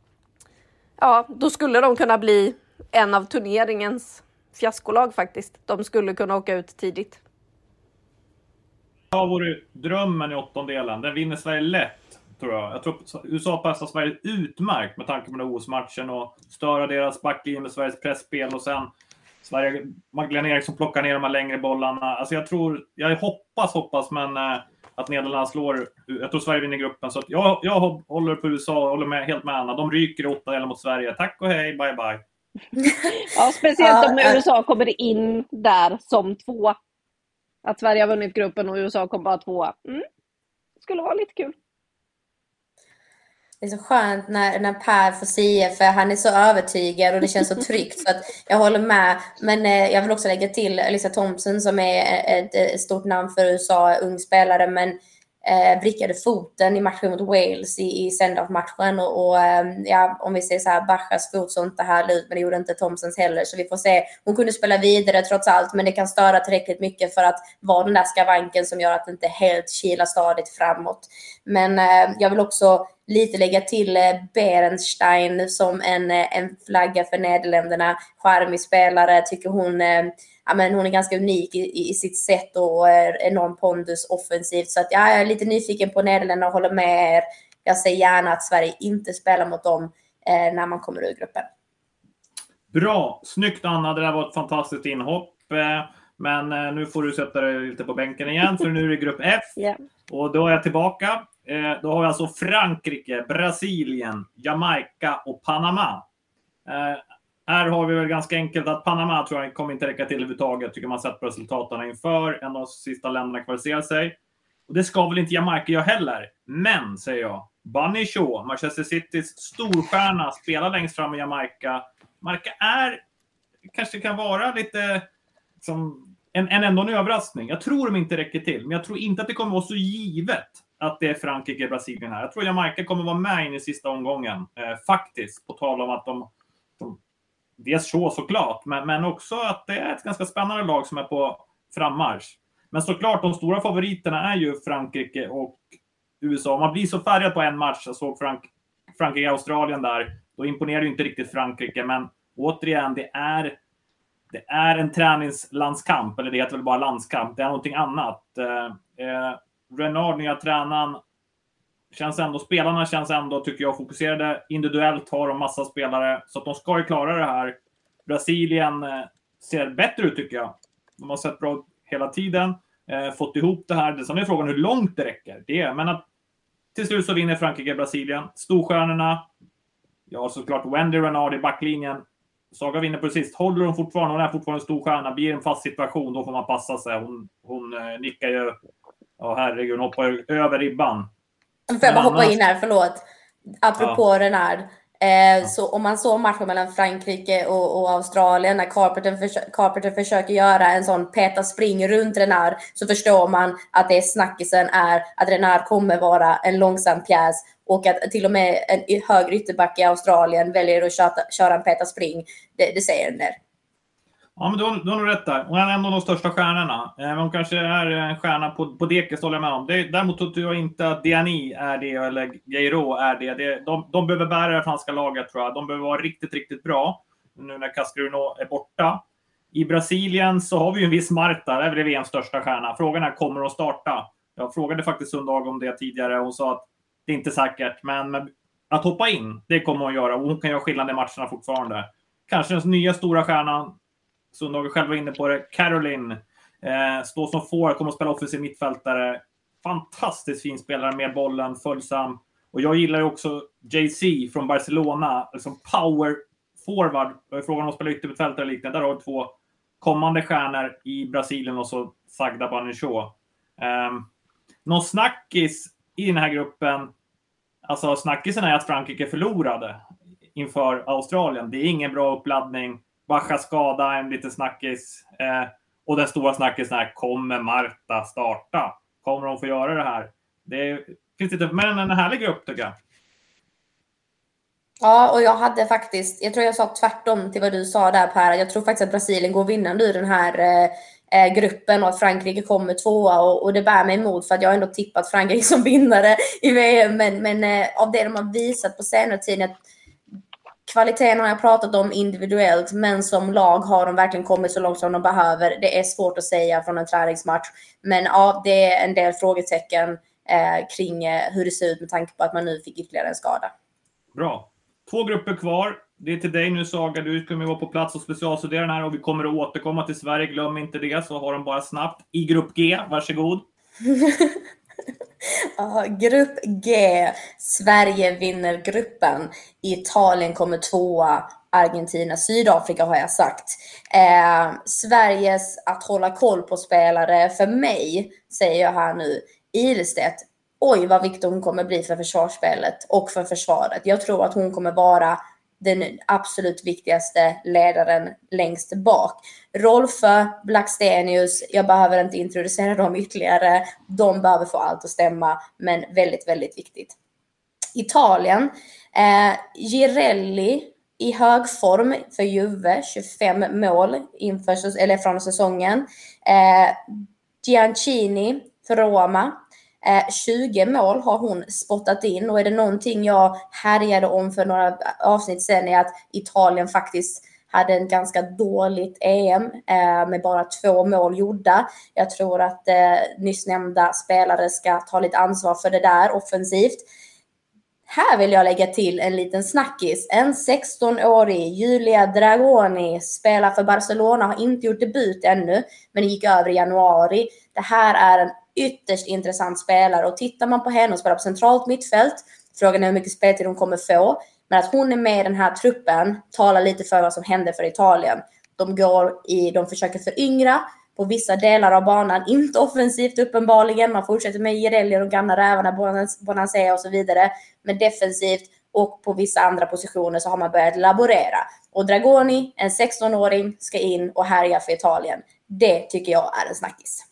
Ja, då skulle de kunna bli en av turneringens fiaskolag faktiskt. De skulle kunna åka ut tidigt.
Ja, vore drömmen i åttondelen. Den vinner Sverige lätt, tror jag. Jag tror USA passar Sverige utmärkt med tanke på den OS-matchen och störa deras backlinje med Sveriges pressspel och sen Sverige, Magdalena Eriksson plockar ner de här längre bollarna. Alltså jag hoppas, men att Nederländerna slår. Jag tror Sverige vinner gruppen. Så att jag håller på USA och håller helt med Anna. De ryker 8 mot Sverige. Tack och hej, bye bye.
Ja, speciellt om USA kommer in där som två. Att Sverige har vunnit gruppen och USA kommer bara tvåa. Skulle vara lite kul.
Det är så skönt när Per får säga, för han är så övertygad och det känns så tryggt. Så att jag håller med. Men jag vill också lägga till Alyssa Thompson som är ett stort namn för USA, ung spelare. Men vrickade foten i matchen mot Wales i send-off-matchen. Och om vi ser så här, Bachas fot så inte här ut, men det gjorde inte Thompsons heller. Så vi får se. Hon kunde spela vidare trots allt, men det kan störa tillräckligt mycket för att vara den där skavanken som gör att det inte helt kilar stadigt framåt. Men jag vill också lite lägga till Berenstein som en flagga för Nederländerna. Charmig spelare, tycker hon är ganska unik i sitt sätt och enorm pondus offensivt. Så att jag är lite nyfiken på Nederländerna och håller med er. Jag säger gärna att Sverige inte spelar mot dem när man kommer ur gruppen.
Bra, snyggt Anna, det där var ett fantastiskt inhopp. Men nu får du sätta dig lite på bänken igen, för nu är det grupp F. Yeah. Och då är jag tillbaka. Då har vi alltså Frankrike, Brasilien, Jamaica och Panama. Här har vi väl ganska enkelt att Panama tror jag kommer inte räcka till överhuvudtaget. Tycker man sett på resultaten inför. En av de sista länderna kvalificerar sig. Och det ska väl inte Jamaica göra heller. Men, säger jag, Bunny Shaw, Manchester Citys storstjärna, spelar längst fram i Jamaica. Jamaica kanske kan vara lite som en ändå en överraskning. Jag tror de inte räcker till. Men jag tror inte att det kommer vara så givet att det är Frankrike och Brasilien här. Jag tror Jamaica kommer vara med in i sista omgången. Faktiskt, på tal om att de dels såklart, men också att det är ett ganska spännande lag som är på frammarsch. Men såklart, de stora favoriterna är ju Frankrike och USA. Om man blir så färgad på en match, jag såg Frankrike och Australien där, då imponerar ju inte riktigt Frankrike. Men återigen, det är en träningslandskamp, eller det heter väl bara landskamp. Det är någonting annat. Renard, nya tränaren, spelarna känns ändå, tycker jag, fokuserade individuellt, har de massa spelare, så att de ska ju klara det här. Brasilien ser bättre ut, tycker jag. De har sett bra hela tiden, fått ihop det här. Sen är frågan hur långt det räcker. Men att till slut så vinner Frankrike Brasilien. Storstjärnorna, ja såklart Wendy Renard i backlinjen. Saga vinner precis. Håller hon fortfarande, hon är fortfarande en stor stjärna, blir en fast situation, då får man passa sig. Hon nickar ju, ja herregud, hon hoppar ju över ribban.
Får jag bara hoppa in här, förlåt. Apropå Renard. Så om man såg matchen mellan Frankrike och Australien när Carpenter försöker göra en sån peta spring runt Renard, så förstår man att det snackisen är att Renard kommer vara en långsam pjäs och att till och med en högre ytterback i Australien väljer att köra en peta spring. Det säger den där.
Ja, men du har nog rätt där. Hon är en av de största stjärnorna. Men hon kanske är en stjärna på dekis, håller jag med om. Däremot tror jag inte att Diani är det eller Geiro är det. De behöver bära det franska laget, tror jag. De behöver vara riktigt, riktigt bra nu när Cascarino är borta. I Brasilien så har vi ju en viss Marta. Det är väl VMs största stjärna. Frågan är, kommer hon starta? Jag frågade faktiskt Sundhage om det tidigare. Hon sa att det är inte säkert. Men att hoppa in, det kommer hon göra. Och hon kan göra skillnad i matcherna fortfarande. Kanske den nya stora stjärnan, Sundhage själv var inne på det, Caroline, står som får, kommer att spela offensiv mittfältare. Fantastiskt fin spelare med bollen, följsam. Och jag gillar ju också JC från Barcelona, liksom power forward. Frågan om att spela yttermittfältare och liknande. Där har vi 2 kommande stjärnor i Brasilien och så Sagda Banichot. Någon snackis i den här gruppen, alltså snackisen är att Frankrike förlorade inför Australien. Det är ingen bra uppladdning. Bacha skada, en liten snackis. Och den stora snackisen är, kommer Marta starta? Kommer de få göra det här? Det finns lite, men en härlig grupp tycker jag.
Ja, och jag tror jag sa tvärtom till vad du sa där, Per. Jag tror faktiskt att Brasilien går vinnande ur den här gruppen och att Frankrike kommer 2:a, och det bär mig emot för att jag har ändå tippat Frankrike som vinnare i VM. Men av det de har visat på senare tiden, att kvaliteten har jag pratat om individuellt, men som lag har de verkligen kommit så långt som de behöver. Det är svårt att säga från en träningsmatch, men ja, det är en del frågetecken kring hur det ser ut med tanke på att man nu fick ytterligare en skada.
Bra. 2 grupper kvar. Det är till dig nu, Saga. Du kommer vara på plats och specialstudera den här och vi kommer att återkomma till Sverige. Glöm inte det, så har de bara snabbt. I grupp G, varsågod.
Grupp G. Sverige vinner gruppen. Italien kommer 2:a. Argentina, Sydafrika har jag sagt. Sveriges att hålla koll på spelare för mig, säger jag här nu, Ilestedt. Oj, vad viktig hon kommer bli för försvarsspelet och för försvaret. Jag tror att hon kommer vara den absolut viktigaste ledaren längst bak. Rolfö, Blackstenius, jag behöver inte introducera dem ytterligare. De behöver få allt att stämma, men väldigt, väldigt viktigt. Italien, Girelli i hög form för Juve, 25 mål från säsongen. Giancini för Roma. 20 mål har hon spottat in, och är det någonting jag härjade om för några avsnitt sedan är att Italien faktiskt hade en ganska dåligt EM med bara 2 mål gjorda. Jag tror att nyss nämnda spelare ska ta lite ansvar för det där offensivt. Här vill jag lägga till en liten snackis. En 16-årig Julia Dragoni spelar för Barcelona, har inte gjort debut ännu, men gick över i januari. Det här är en ytterst intressant spelare, och tittar man på henne och spelar på centralt mittfält, frågan är hur mycket speltid hon kommer få, men att hon är med i den här truppen talar lite för vad som händer för Italien. De försöker föryngra på vissa delar av banan, inte offensivt uppenbarligen, man fortsätter med Girelli och de gamla rävarna, Bonansea och så vidare, men defensivt och på vissa andra positioner så har man börjat laborera. Och Dragoni, en 16-åring, ska in och härja för Italien. Det tycker jag är en snackis.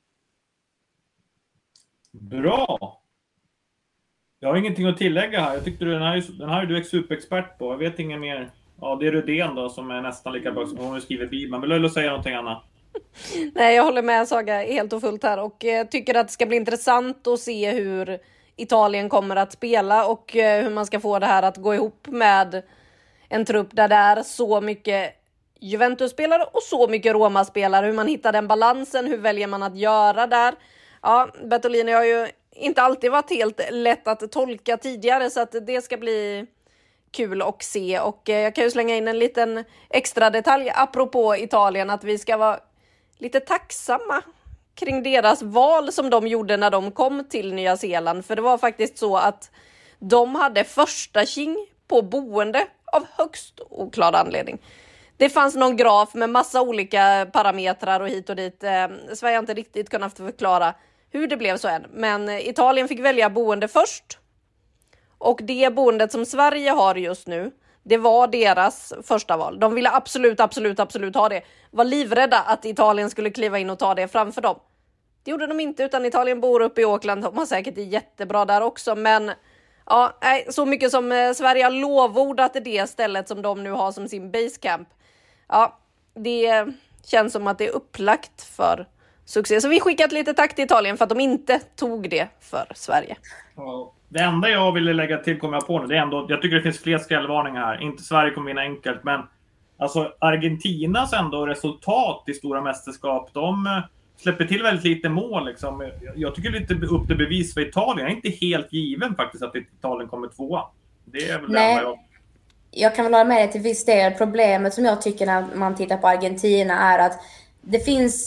Bra. Jag har ingenting att tillägga här. Jag tyckte den här är du superexpert på. Jag vet inget mer. Ja, det är Rudén då som är nästan lika bra som hon har skrivit Bibeln. Vill du säga någonting, Anna?
Nej, jag håller med Saga helt och fullt här, och tycker att det ska bli intressant att se hur Italien kommer att spela och hur man ska få det här att gå ihop med en trupp där det är så mycket Juventus-spelare och så mycket Roma-spelare. Hur man hittar den balansen, hur väljer man att göra där? Ja, Bertolini har ju inte alltid varit helt lätt att tolka tidigare, så att det ska bli kul att se. Och jag kan ju slänga in en liten extra detalj apropå Italien, att vi ska vara lite tacksamma kring deras val som de gjorde när de kom till Nya Zeeland. För det var faktiskt så att de hade första king på boende av högst oklar anledning. Det fanns någon graf med massa olika parametrar och hit och dit. Sverige har inte riktigt kunnat förklara hur det blev så än. Men Italien fick välja boende först. Och det boendet som Sverige har just nu, det var deras första val. De ville absolut ha det. Var livrädda att Italien skulle kliva in och ta det framför dem. Det gjorde de inte, utan Italien bor uppe i Auckland. De har säkert det jättebra där också. Men ja, så mycket som Sverige har lovordat det stället som de nu har som sin basecamp. Ja, det känns som att det är upplagt för succé. Så vi skickat lite tack till Italien för att de inte tog det för Sverige.
Det enda jag ville lägga till, kommer jag på nu, det är ändå, jag tycker det finns fler skrällvarningar här. Inte Sverige kommer vinna enkelt, men alltså Argentinas ändå resultat i stora mästerskap, de släpper till väldigt lite mål liksom. Jag tycker lite upp till bevis för Italien. Jag är inte helt given faktiskt att Italien kommer tvåa. Det är väl det
jag kan väl hålla med dig till viss del. Problemet som jag tycker när man tittar på Argentina är att det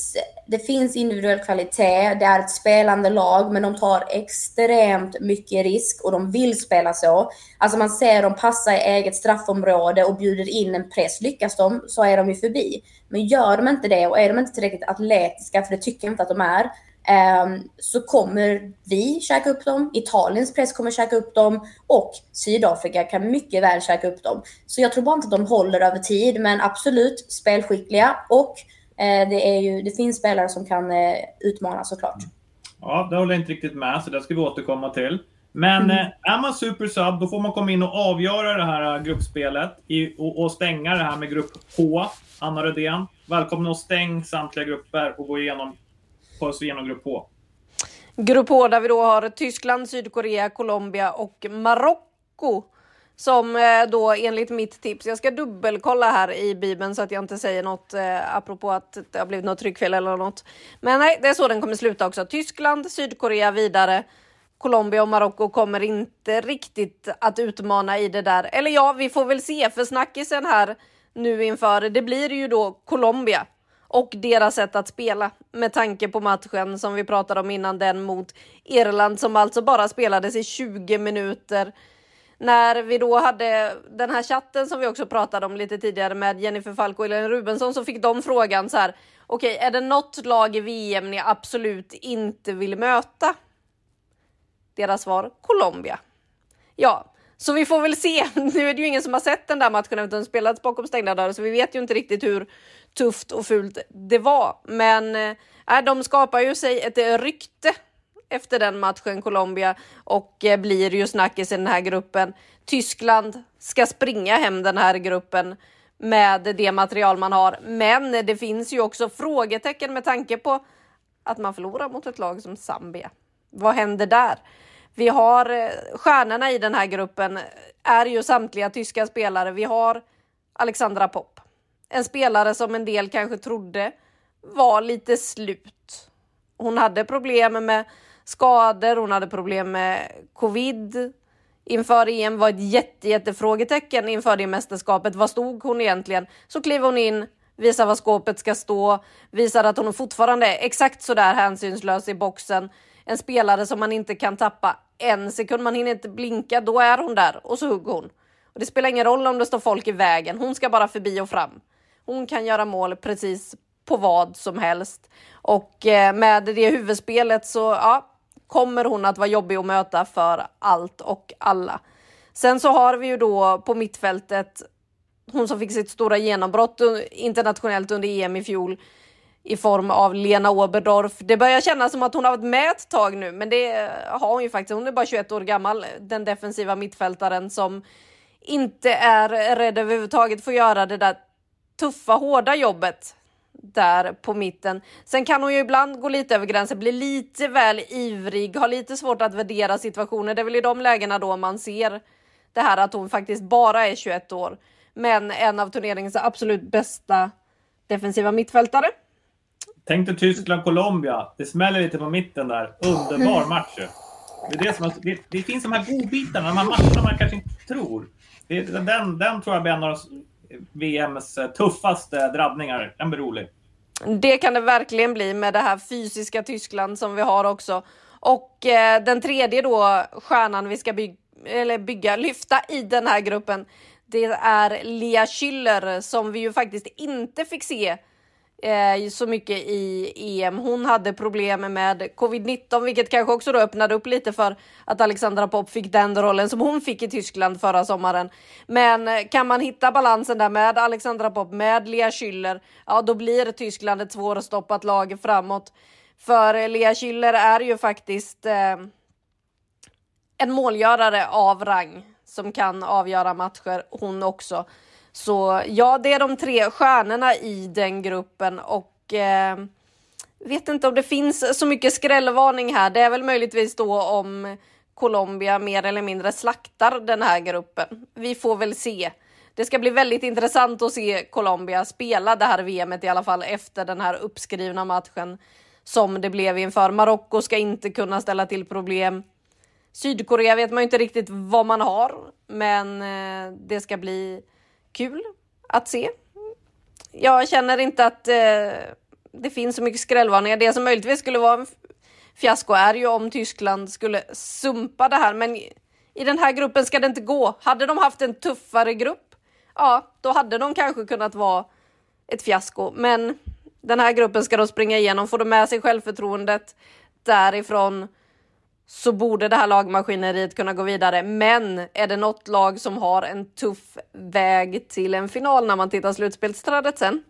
finns individuell kvalitet. Det är ett spelande lag, men de tar extremt mycket risk och de vill spela så. Alltså man ser dem passa i eget straffområde och bjuder in en press. Lyckas de så är de ju förbi. Men gör de inte det och är de inte tillräckligt atletiska, för det tycker jag inte att de är, så kommer vi käka upp dem. Italiens press kommer käka upp dem och Sydafrika kan mycket väl käka upp dem. Så jag tror bara inte att de håller över tid, men absolut spelskickliga och det finns spelare som kan utmana såklart.
Ja, det håller jag inte riktigt med, så det ska vi återkomma till. Men är man supersub, då får man komma in och avgöra det här gruppspelet och stänga det här med grupp H. Anna Rödén, välkommen och stäng samtliga grupper och gå igenom grupp H.
Grupp H där vi då har Tyskland, Sydkorea, Colombia och Marocko. Som då enligt mitt tips, jag ska dubbelkolla här i Bibeln så att jag inte säger något apropå att det har blivit något tryckfel eller något. Men nej, det är så den kommer sluta också. Tyskland, Sydkorea vidare. Colombia och Marocko kommer inte riktigt att utmana i det där. Eller ja, vi får väl se, för snackisen här nu inför, det blir ju då Colombia och deras sätt att spela med tanke på matchen som vi pratade om innan, den mot Irland som alltså bara spelades i 20 minuter. När vi då hade den här chatten som vi också pratade om lite tidigare med Jennifer Falk och Elin Rubensson, så fick de frågan så här: okej, är det något lag i VM ni absolut inte vill möta? Deras svar, Colombia. Ja, så vi får väl se. Nu är det ju ingen som har sett den där matchen utan spelats bakom stängda dörrar, så vi vet ju inte riktigt hur tufft och fult det var. Men de skapar ju sig ett rykte efter den matchen, Colombia, och blir ju snackis i den här gruppen. Tyskland ska springa hem den här gruppen med det material man har. Men det finns ju också frågetecken med tanke på att man förlorar mot ett lag som Zambia. Vad händer där? Vi har stjärnorna i den här gruppen är ju samtliga tyska spelare. Vi har Alexandra Popp. En spelare som en del kanske trodde var lite slut. Hon hade problem med skador, hon hade problem med covid. Inför EM var ett jättefrågetecken inför det mästerskapet. Vad stod hon egentligen? Så klev hon in, visar vad skåpet ska stå, visar att hon fortfarande är exakt så där hänsynslös i boxen. En spelare som man inte kan tappa en sekund, man hinner inte blinka, då är hon där och så hugger hon. Och det spelar ingen roll om det står folk i vägen, hon ska bara förbi och fram. Hon kan göra mål precis på vad som helst. Och med det huvudspelet så kommer hon att vara jobbig att möta för allt och alla. Sen så har vi ju då på mittfältet hon som fick sitt stora genombrott internationellt under EM i fjol i form av Lena Oberdorf. Det börjar kännas som att hon har varit med ett tag nu, men det har hon ju faktiskt. Hon är bara 21 år gammal, den defensiva mittfältaren som inte är rädd överhuvudtaget för att göra det där tuffa, hårda jobbet där på mitten. Sen kan hon ju ibland gå lite över gränsen, bli lite väl ivrig, ha lite svårt att värdera situationer. Det är väl i de lägena då man ser det här att hon faktiskt bara är 21 år. Men en av turneringens absolut bästa defensiva mittfältare.
Tänk dig Tyskland-Colombia. Det smäller lite på mitten där. Underbar match. Det finns de här godbitarna, de här matcherna man kanske inte tror. Den tror jag blir en av VMs tuffaste drabbningar. Den blir rolig.
Det kan det verkligen bli med det här fysiska Tyskland som vi har också. Och den tredje då stjärnan vi ska lyfta i den här gruppen, Det är Lea Schüller som vi ju faktiskt inte fick se så mycket i EM. Hon hade problem med covid-19, vilket kanske också då öppnade upp lite för att Alexandra Popp fick den rollen som hon fick i Tyskland förra sommaren. Men kan man hitta balansen där med Alexandra Popp, med Lea Schüller, ja då blir Tyskland ett svårstoppat lag framåt. För Lea Schüller är ju faktiskt en målgörare av rang som kan avgöra matcher, hon också. Så ja, det är de 3 stjärnorna i den gruppen och vet inte om det finns så mycket skrällvarning här. Det är väl möjligtvis då om Colombia mer eller mindre slaktar den här gruppen. Vi får väl se. Det ska bli väldigt intressant att se Colombia spela det här VMet i alla fall efter den här uppskrivna matchen som det blev inför. Marocko ska inte kunna ställa till problem. Sydkorea vet man ju inte riktigt vad man har, men det ska bli kul att se. Jag känner inte att det finns så mycket skrällvarningar. Det som möjligtvis skulle vara en fiasko är ju om Tyskland skulle sumpa det här, men i den här gruppen ska det inte gå. Hade de haft en tuffare grupp, ja, då hade de kanske kunnat vara ett fiasko, men den här gruppen ska de springa igenom. Får de med sig självförtroendet därifrån så borde det här lagmaskineriet kunna gå vidare. Men är det något lag som har en tuff väg till en final när man tittar slutspelsträdet sen,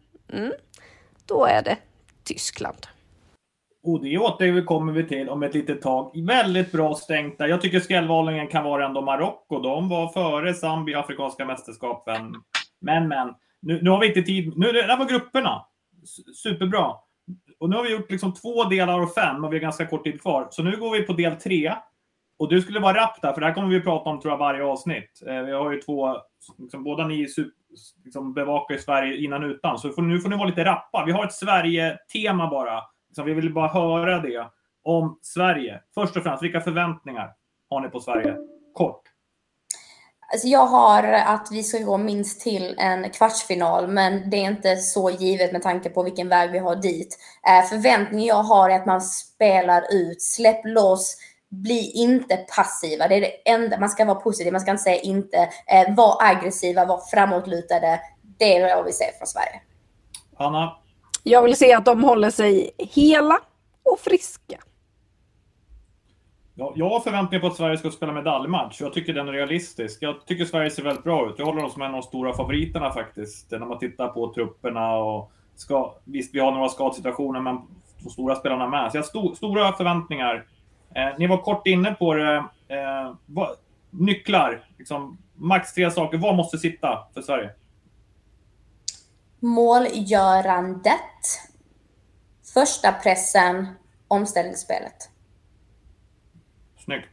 då är det Tyskland.
Och det återkommer vi till om ett litet tag. Väldigt bra stängt där. Jag tycker skrällvalningen kan vara ändå Marocko. De var före Zambia afrikanska mästerskapen. Men nu har vi inte tid. Det var grupperna. Superbra. Och nu har vi gjort liksom 2 delar av 5 och vi har ganska kort tid kvar. Så nu går vi på del 3. Och du skulle vara rapp där, för det här kommer vi prata om tror jag varje avsnitt. Vi har ju 2, liksom, båda ni liksom, bevakar i Sverige innan utan. Så nu får ni vara lite rappa. Vi har ett Sverige-tema bara. Så vi vill bara höra det om Sverige. Först och främst, vilka förväntningar har ni på Sverige? Kort.
Alltså jag har att vi ska gå minst till en kvartsfinal, men det är inte så givet med tanke på vilken väg vi har dit. Förväntningen jag har är att man spelar ut, släpp loss, bli inte passiva. Det är det enda, man ska vara positiv, man ska inte säga inte. Var aggressiva, var framåtlutade. Det är vad jag vill se från Sverige.
Anna?
Jag vill se att de håller sig hela och friska.
Ja, jag har förväntningar på att Sverige ska spela medaljmatch. Jag tycker den är realistisk. Jag tycker Sverige ser väldigt bra ut. Jag håller dem som en av de stora favoriterna faktiskt. När man tittar på trupperna och visst, vi har några skadsituationer, men de stora spelarna med. Så jag har stora förväntningar. Ni var kort inne på det. Nycklar. Liksom, max 3 saker. Vad måste sitta för Sverige?
Målgörandet. Första pressen. Omställningsspelet.
Snyggt.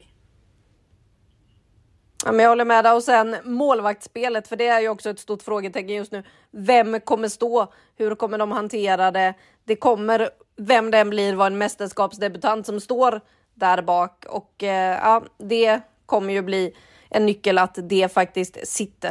Ja, men jag håller med dig. Och sen målvaktsspelet, för det är ju också ett stort frågetecken just nu. Vem kommer stå? Hur kommer de hantera det? Det kommer, vem den blir, vara en mästerskapsdebutant som står där bak. Och ja, det kommer ju bli en nyckel att det faktiskt sitter.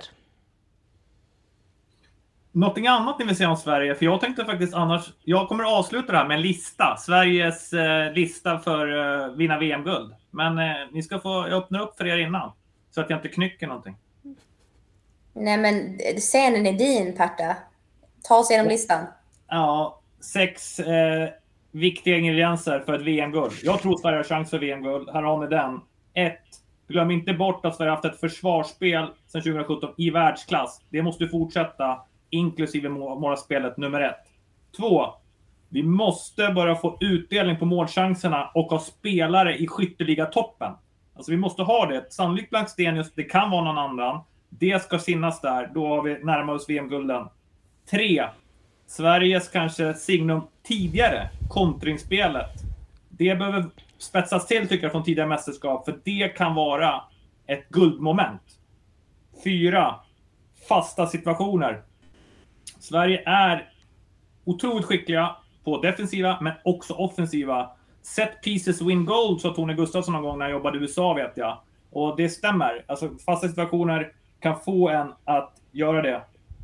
Någonting annat ni vill säga om Sverige? För jag tänkte faktiskt annars... Jag kommer att avsluta det här med en lista. Sveriges lista för vinna VM-guld. Men ni ska få... Jag öppnar upp för er innan. Så att jag inte knycker någonting.
Nej, men scenen är din, Perta. Ta oss igenom listan.
Ja, 6 viktiga ingredienser för ett VM-guld. Jag tror Sverige har chans för VM-guld. Här har ni den. 1. Glöm inte bort att Sverige har haft ett försvarsspel sedan 2017 i världsklass. Det måste fortsätta. Inklusive målspelet nummer 1. 2. Vi måste börja få utdelning på målchanserna och ha spelare i skytteliga toppen. Alltså vi måste ha det. Sannolikt Blackstenius, det kan vara någon annan. Det ska finnas där. Då har vi närmare oss VM-gulden. 3. Sveriges kanske signum tidigare. Kontringsspelet. Det behöver spetsas till tycker jag från tidigare mästerskap. För det kan vara ett guldmoment. 4. Fasta situationer. Sverige är otroligt skickliga på defensiva men också offensiva. Set pieces win gold, sa Tony Gustafsson någon gång när jag jobbade i USA vet jag. Och det stämmer. Alltså fasta situationer kan få en att göra det.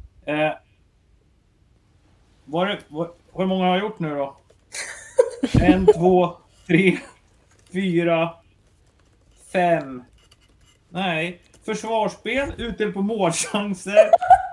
Hur många har jag gjort nu då? 1, 2, 3, 4, 5. Nej. försvarsspel, utdel på målchanser,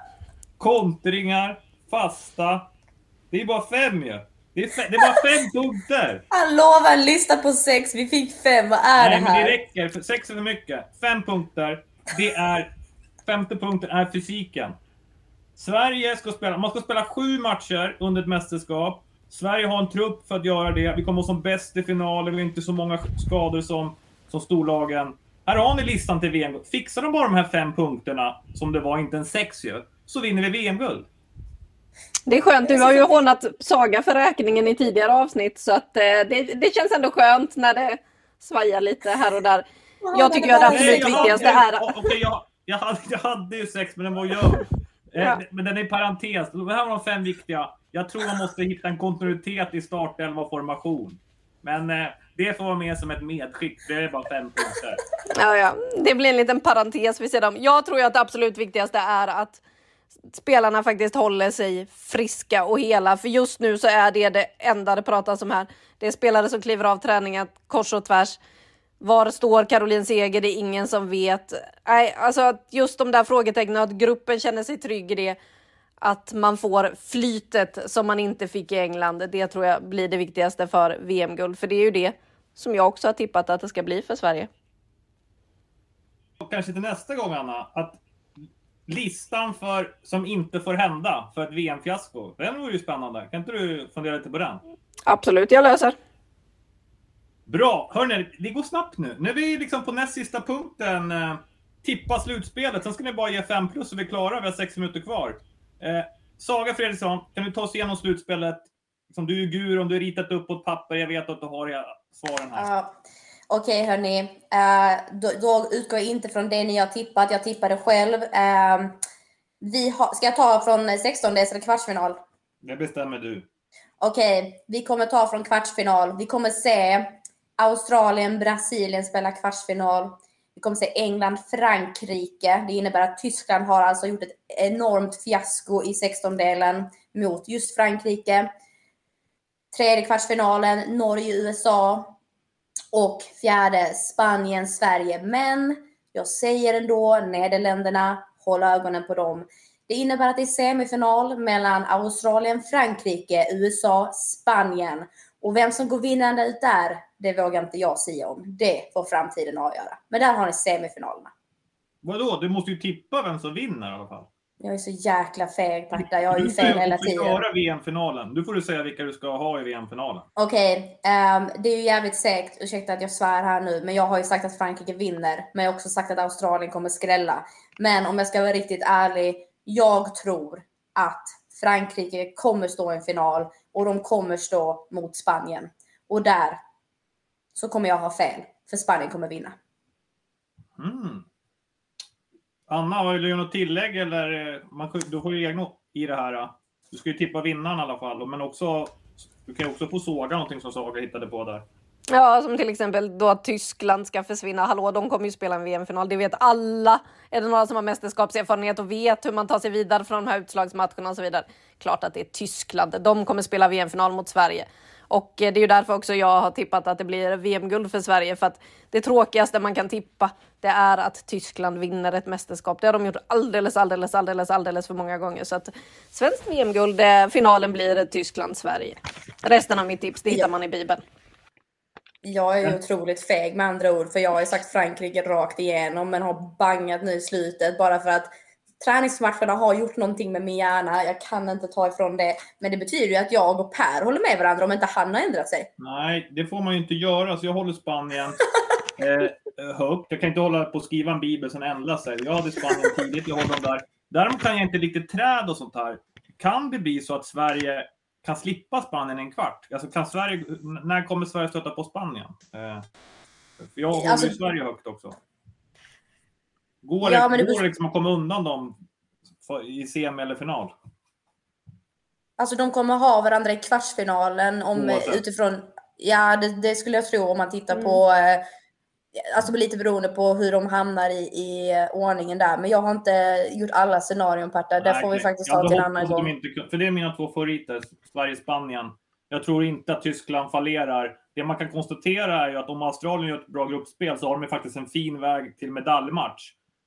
kontringar, fasta. Det är bara 5 ju. Det är bara 5 punkter.
Han lovar en lista på 6. Vi fick 5. Vad är
Nej,
det här?
men det räcker. 6 är för mycket. 5 punkter. Femte punkten är fysiken. Sverige ska man ska spela 7 matcher under ett mästerskap. Sverige har en trupp för att göra det. Vi kommer som bäst i finalen. Vi har inte så många skador som storlagen. Här har ni listan till VM. Fixar de bara de här 5 punkterna, som det var inte en 6 ju, så vinner vi VM-guld.
Det är skönt, du har ju hånat Saga för räkningen i tidigare avsnitt, så att det känns ändå skönt när det svajar lite här och där. Jag tycker att det absolut viktigaste är...
Okej, jag hade ju 6, men den var gömd. Men den är parentes. Det här var de 5 viktiga. Jag tror man måste hitta en kontinuitet i startelva och formation. Men det får vara med som ett medskick. Det är bara 5 punkter.
Ja, det blir en liten parentes vid sidan om. Jag tror att det absolut viktigaste är att spelarna faktiskt håller sig friska och hela. För just nu så är det enda det pratas om här. Det är spelare som kliver av träningen kors och tvärs. Var står Caroline Seger? Det är ingen som vet. Nej, alltså just de där frågetecknen, att gruppen känner sig trygg i det. Att man får flytet som man inte fick i England. Det tror jag blir det viktigaste för VM-guld. För det är ju det som jag också har tippat att det ska bli för Sverige.
Och kanske till nästa gång, Anna, att listan som inte får hända för ett VM-fiasko. Den vore ju spännande. Kan inte du fundera lite på den?
Absolut, jag löser.
Bra, hörni, det går snabbt nu. Nu är vi liksom på näst sista punkten. Tippa slutspelet. Sen ska ni bara ge 5+ så vi är klara. Vi har 6 minuter kvar. Saga Fredriksson, kan du ta oss igenom slutspelet? Som du är guru, om du har ritat upp på ett papper. Jag vet att du har svaren här.
Okej, hörni. Då utgår jag inte från det ni har tippat. Jag tippade själv. Ska jag ta från 16-dels eller kvartsfinal?
Det bestämmer du.
Okej, vi kommer ta från kvartsfinal. Vi kommer se Australien, Brasilien spela kvartsfinal. Vi kommer se England, Frankrike. Det innebär att Tyskland har alltså gjort ett enormt fiasko i 16-delen mot just Frankrike. Tredje kvartsfinalen, Norge, USA. Och fjärde, Spanien, Sverige. Men jag säger ändå, Nederländerna, håll ögonen på dem. Det innebär att det är semifinal mellan Australien, Frankrike, USA, Spanien. Och vem som går vinnande ut där, det vågar inte jag säga om. Det får framtiden avgöra. Men där har ni semifinalerna.
Vadå? Du måste ju tippa vem som vinner i alla fall.
Jag är så jäkla feg, Parta. Jag är ju fel hela tiden.
Du får göra VM-finalen. Du får du säga vilka du ska ha i VM-finalen.
Okej, det är ju jävligt säkert. Ursäkta att jag svär här nu. Men jag har ju sagt att Frankrike vinner. Men jag har också sagt att Australien kommer skrälla. Men om jag ska vara riktigt ärlig. Jag tror att Frankrike kommer stå i en final. Och de kommer stå mot Spanien. Och där så kommer jag ha fel. För Spanien kommer vinna.
Anna, vill du göra något tillägg? Eller du får ju egna i det här. Du ska ju tippa vinnaren i alla fall. Men också, du kan ju också få såga någonting som Saga hittade på där.
Ja, som till exempel då att Tyskland ska försvinna. Hallå, de kommer ju spela en VM-final. Det vet alla. Är det några som har mästerskapserfarenhet och vet hur man tar sig vidare från de här utslagsmatcherna och så vidare? Klart att det är Tyskland. De kommer spela VM-final mot Sverige. Och det är ju därför också jag har tippat att det blir VM-guld för Sverige. För att det tråkigaste man kan tippa, det är att Tyskland vinner ett mästerskap. Det har de gjort alldeles för många gånger. Så att svenskt VM-guld, finalen blir Tyskland-Sverige. Resten av mitt tips, det hittar man i Bibeln.
Jag är ju otroligt feg med andra ord. För jag har ju sagt Frankrike rakt igenom. Men har bangat nu i slutet. Bara för att träningsmatcherna har gjort någonting med min hjärna. Jag kan inte ta ifrån det. Men det betyder ju att jag och Per håller med varandra. Om inte han har ändrat sig.
Nej, det får man ju inte göra. Så jag håller Spanien högt. Jag kan inte hålla på att skriva en bibel som ändrar sig. Jag hade Spanien tidigt. Jag håller dem där. Däremot kan jag inte riktigt träd och sånt här. Kan det bli så att Sverige kan slippa Spanien en kvart? Alltså när kommer Sverige stöta på Spanien? För jag håller ju Sverige högt också. Går det liksom att komma undan dem i semi eller final?
Alltså de kommer ha varandra i kvartsfinalen utifrån. Ja, det skulle jag tro om man tittar på. Alltså lite beroende på hur de hamnar i ordningen där. Men jag har inte gjort alla scenarion, Parta. Där får vi faktiskt ta till en annan gång.
För det är mina 2 favoriter, Sverige-Spanien. Jag tror inte att Tyskland fallerar. Det man kan konstatera är ju att om Australien gör ett bra gruppspel så har de faktiskt en fin väg till medaljmatch.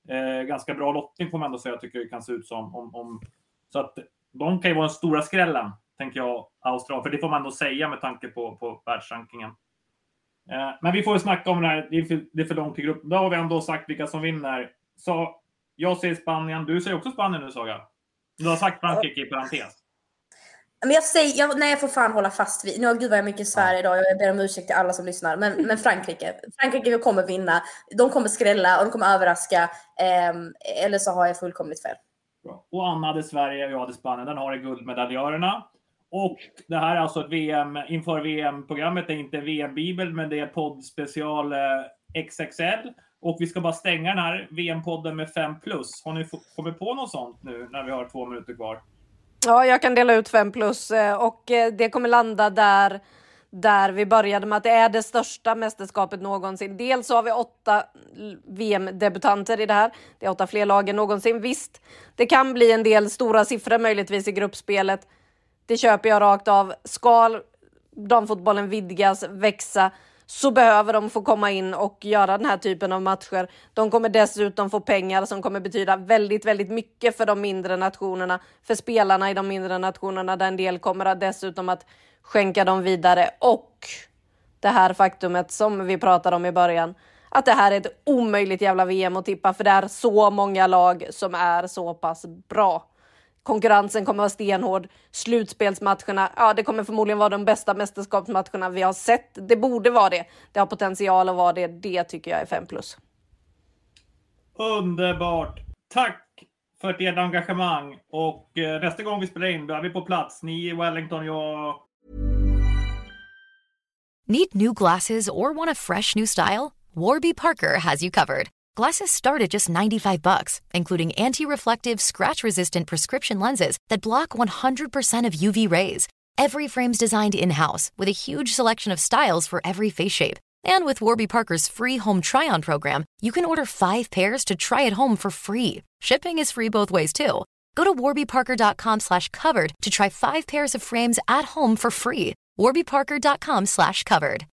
Ganska bra lottning får man ändå säga, tycker det kan se ut som. Så att de kan ju vara den stora skrällen, tänker jag, Australien. För det får man ändå säga med tanke på världsrankingen. Men vi får ju snacka om det här. Det är för långt till grupp. Då har vi ändå sagt vilka som vinner. Så jag säger Spanien. Du säger också Spanien nu, Saga. Du har sagt Frankrike i parentes.
Men jag får fan hålla fast vid. Gud vad jag mycket svär idag. Jag ber om ursäkt till alla som lyssnar. Men Frankrike kommer vinna. De kommer skrälla och de kommer överraska. Eller så har jag fullkomligt fel.
Bra. Och Anna hade Sverige och jag hade Spanien. Den har i guldmedaljörerna. Och det här är alltså ett VM inför VM-programmet. Det är inte VM-bibel, men det är poddspecial XXL. Och vi ska bara stänga den här VM-podden med 5+. Har ni kommit på något sånt nu när vi har 2 minuter kvar?
Ja, jag kan dela ut 5+. Och det kommer landa där vi började med att det är det största mästerskapet någonsin. Dels så har vi 8 VM-debutanter i det här. Det är 8 fler lag än någonsin. Visst, det kan bli en del stora siffror möjligtvis i gruppspelet. Det köper jag rakt av. Ska damfotbollen vidgas, växa, så behöver de få komma in och göra den här typen av matcher. De kommer dessutom få pengar som kommer betyda väldigt, väldigt mycket för de mindre nationerna. För spelarna i de mindre nationerna, där en del kommer att dessutom att skänka dem vidare. Och det här faktumet som vi pratade om i början, att det här är ett omöjligt jävla VM att tippa, för det är så många lag som är så pass bra. Konkurrensen kommer vara stenhård. Slutspelsmatcherna, det kommer förmodligen vara de bästa mästerskapsmatcherna vi har sett. Det borde vara det. Det har potential att vara det. Det tycker jag är 5+.
Underbart. Tack för ert engagemang. Och nästa gång vi spelar in, då är vi på plats. Ni i Wellington, jag...
Need new glasses or want a fresh new style? Warby Parker has you covered. Glasses start at just $95, including anti-reflective, scratch-resistant prescription lenses that block 100% of UV rays. Every frame's designed in-house with a huge selection of styles for every face shape. And with Warby Parker's free home try-on program, you can order 5 pairs to try at home for free. Shipping is free both ways, too. Go to warbyparker.com/covered to try 5 pairs of frames at home for free. warbyparker.com/covered.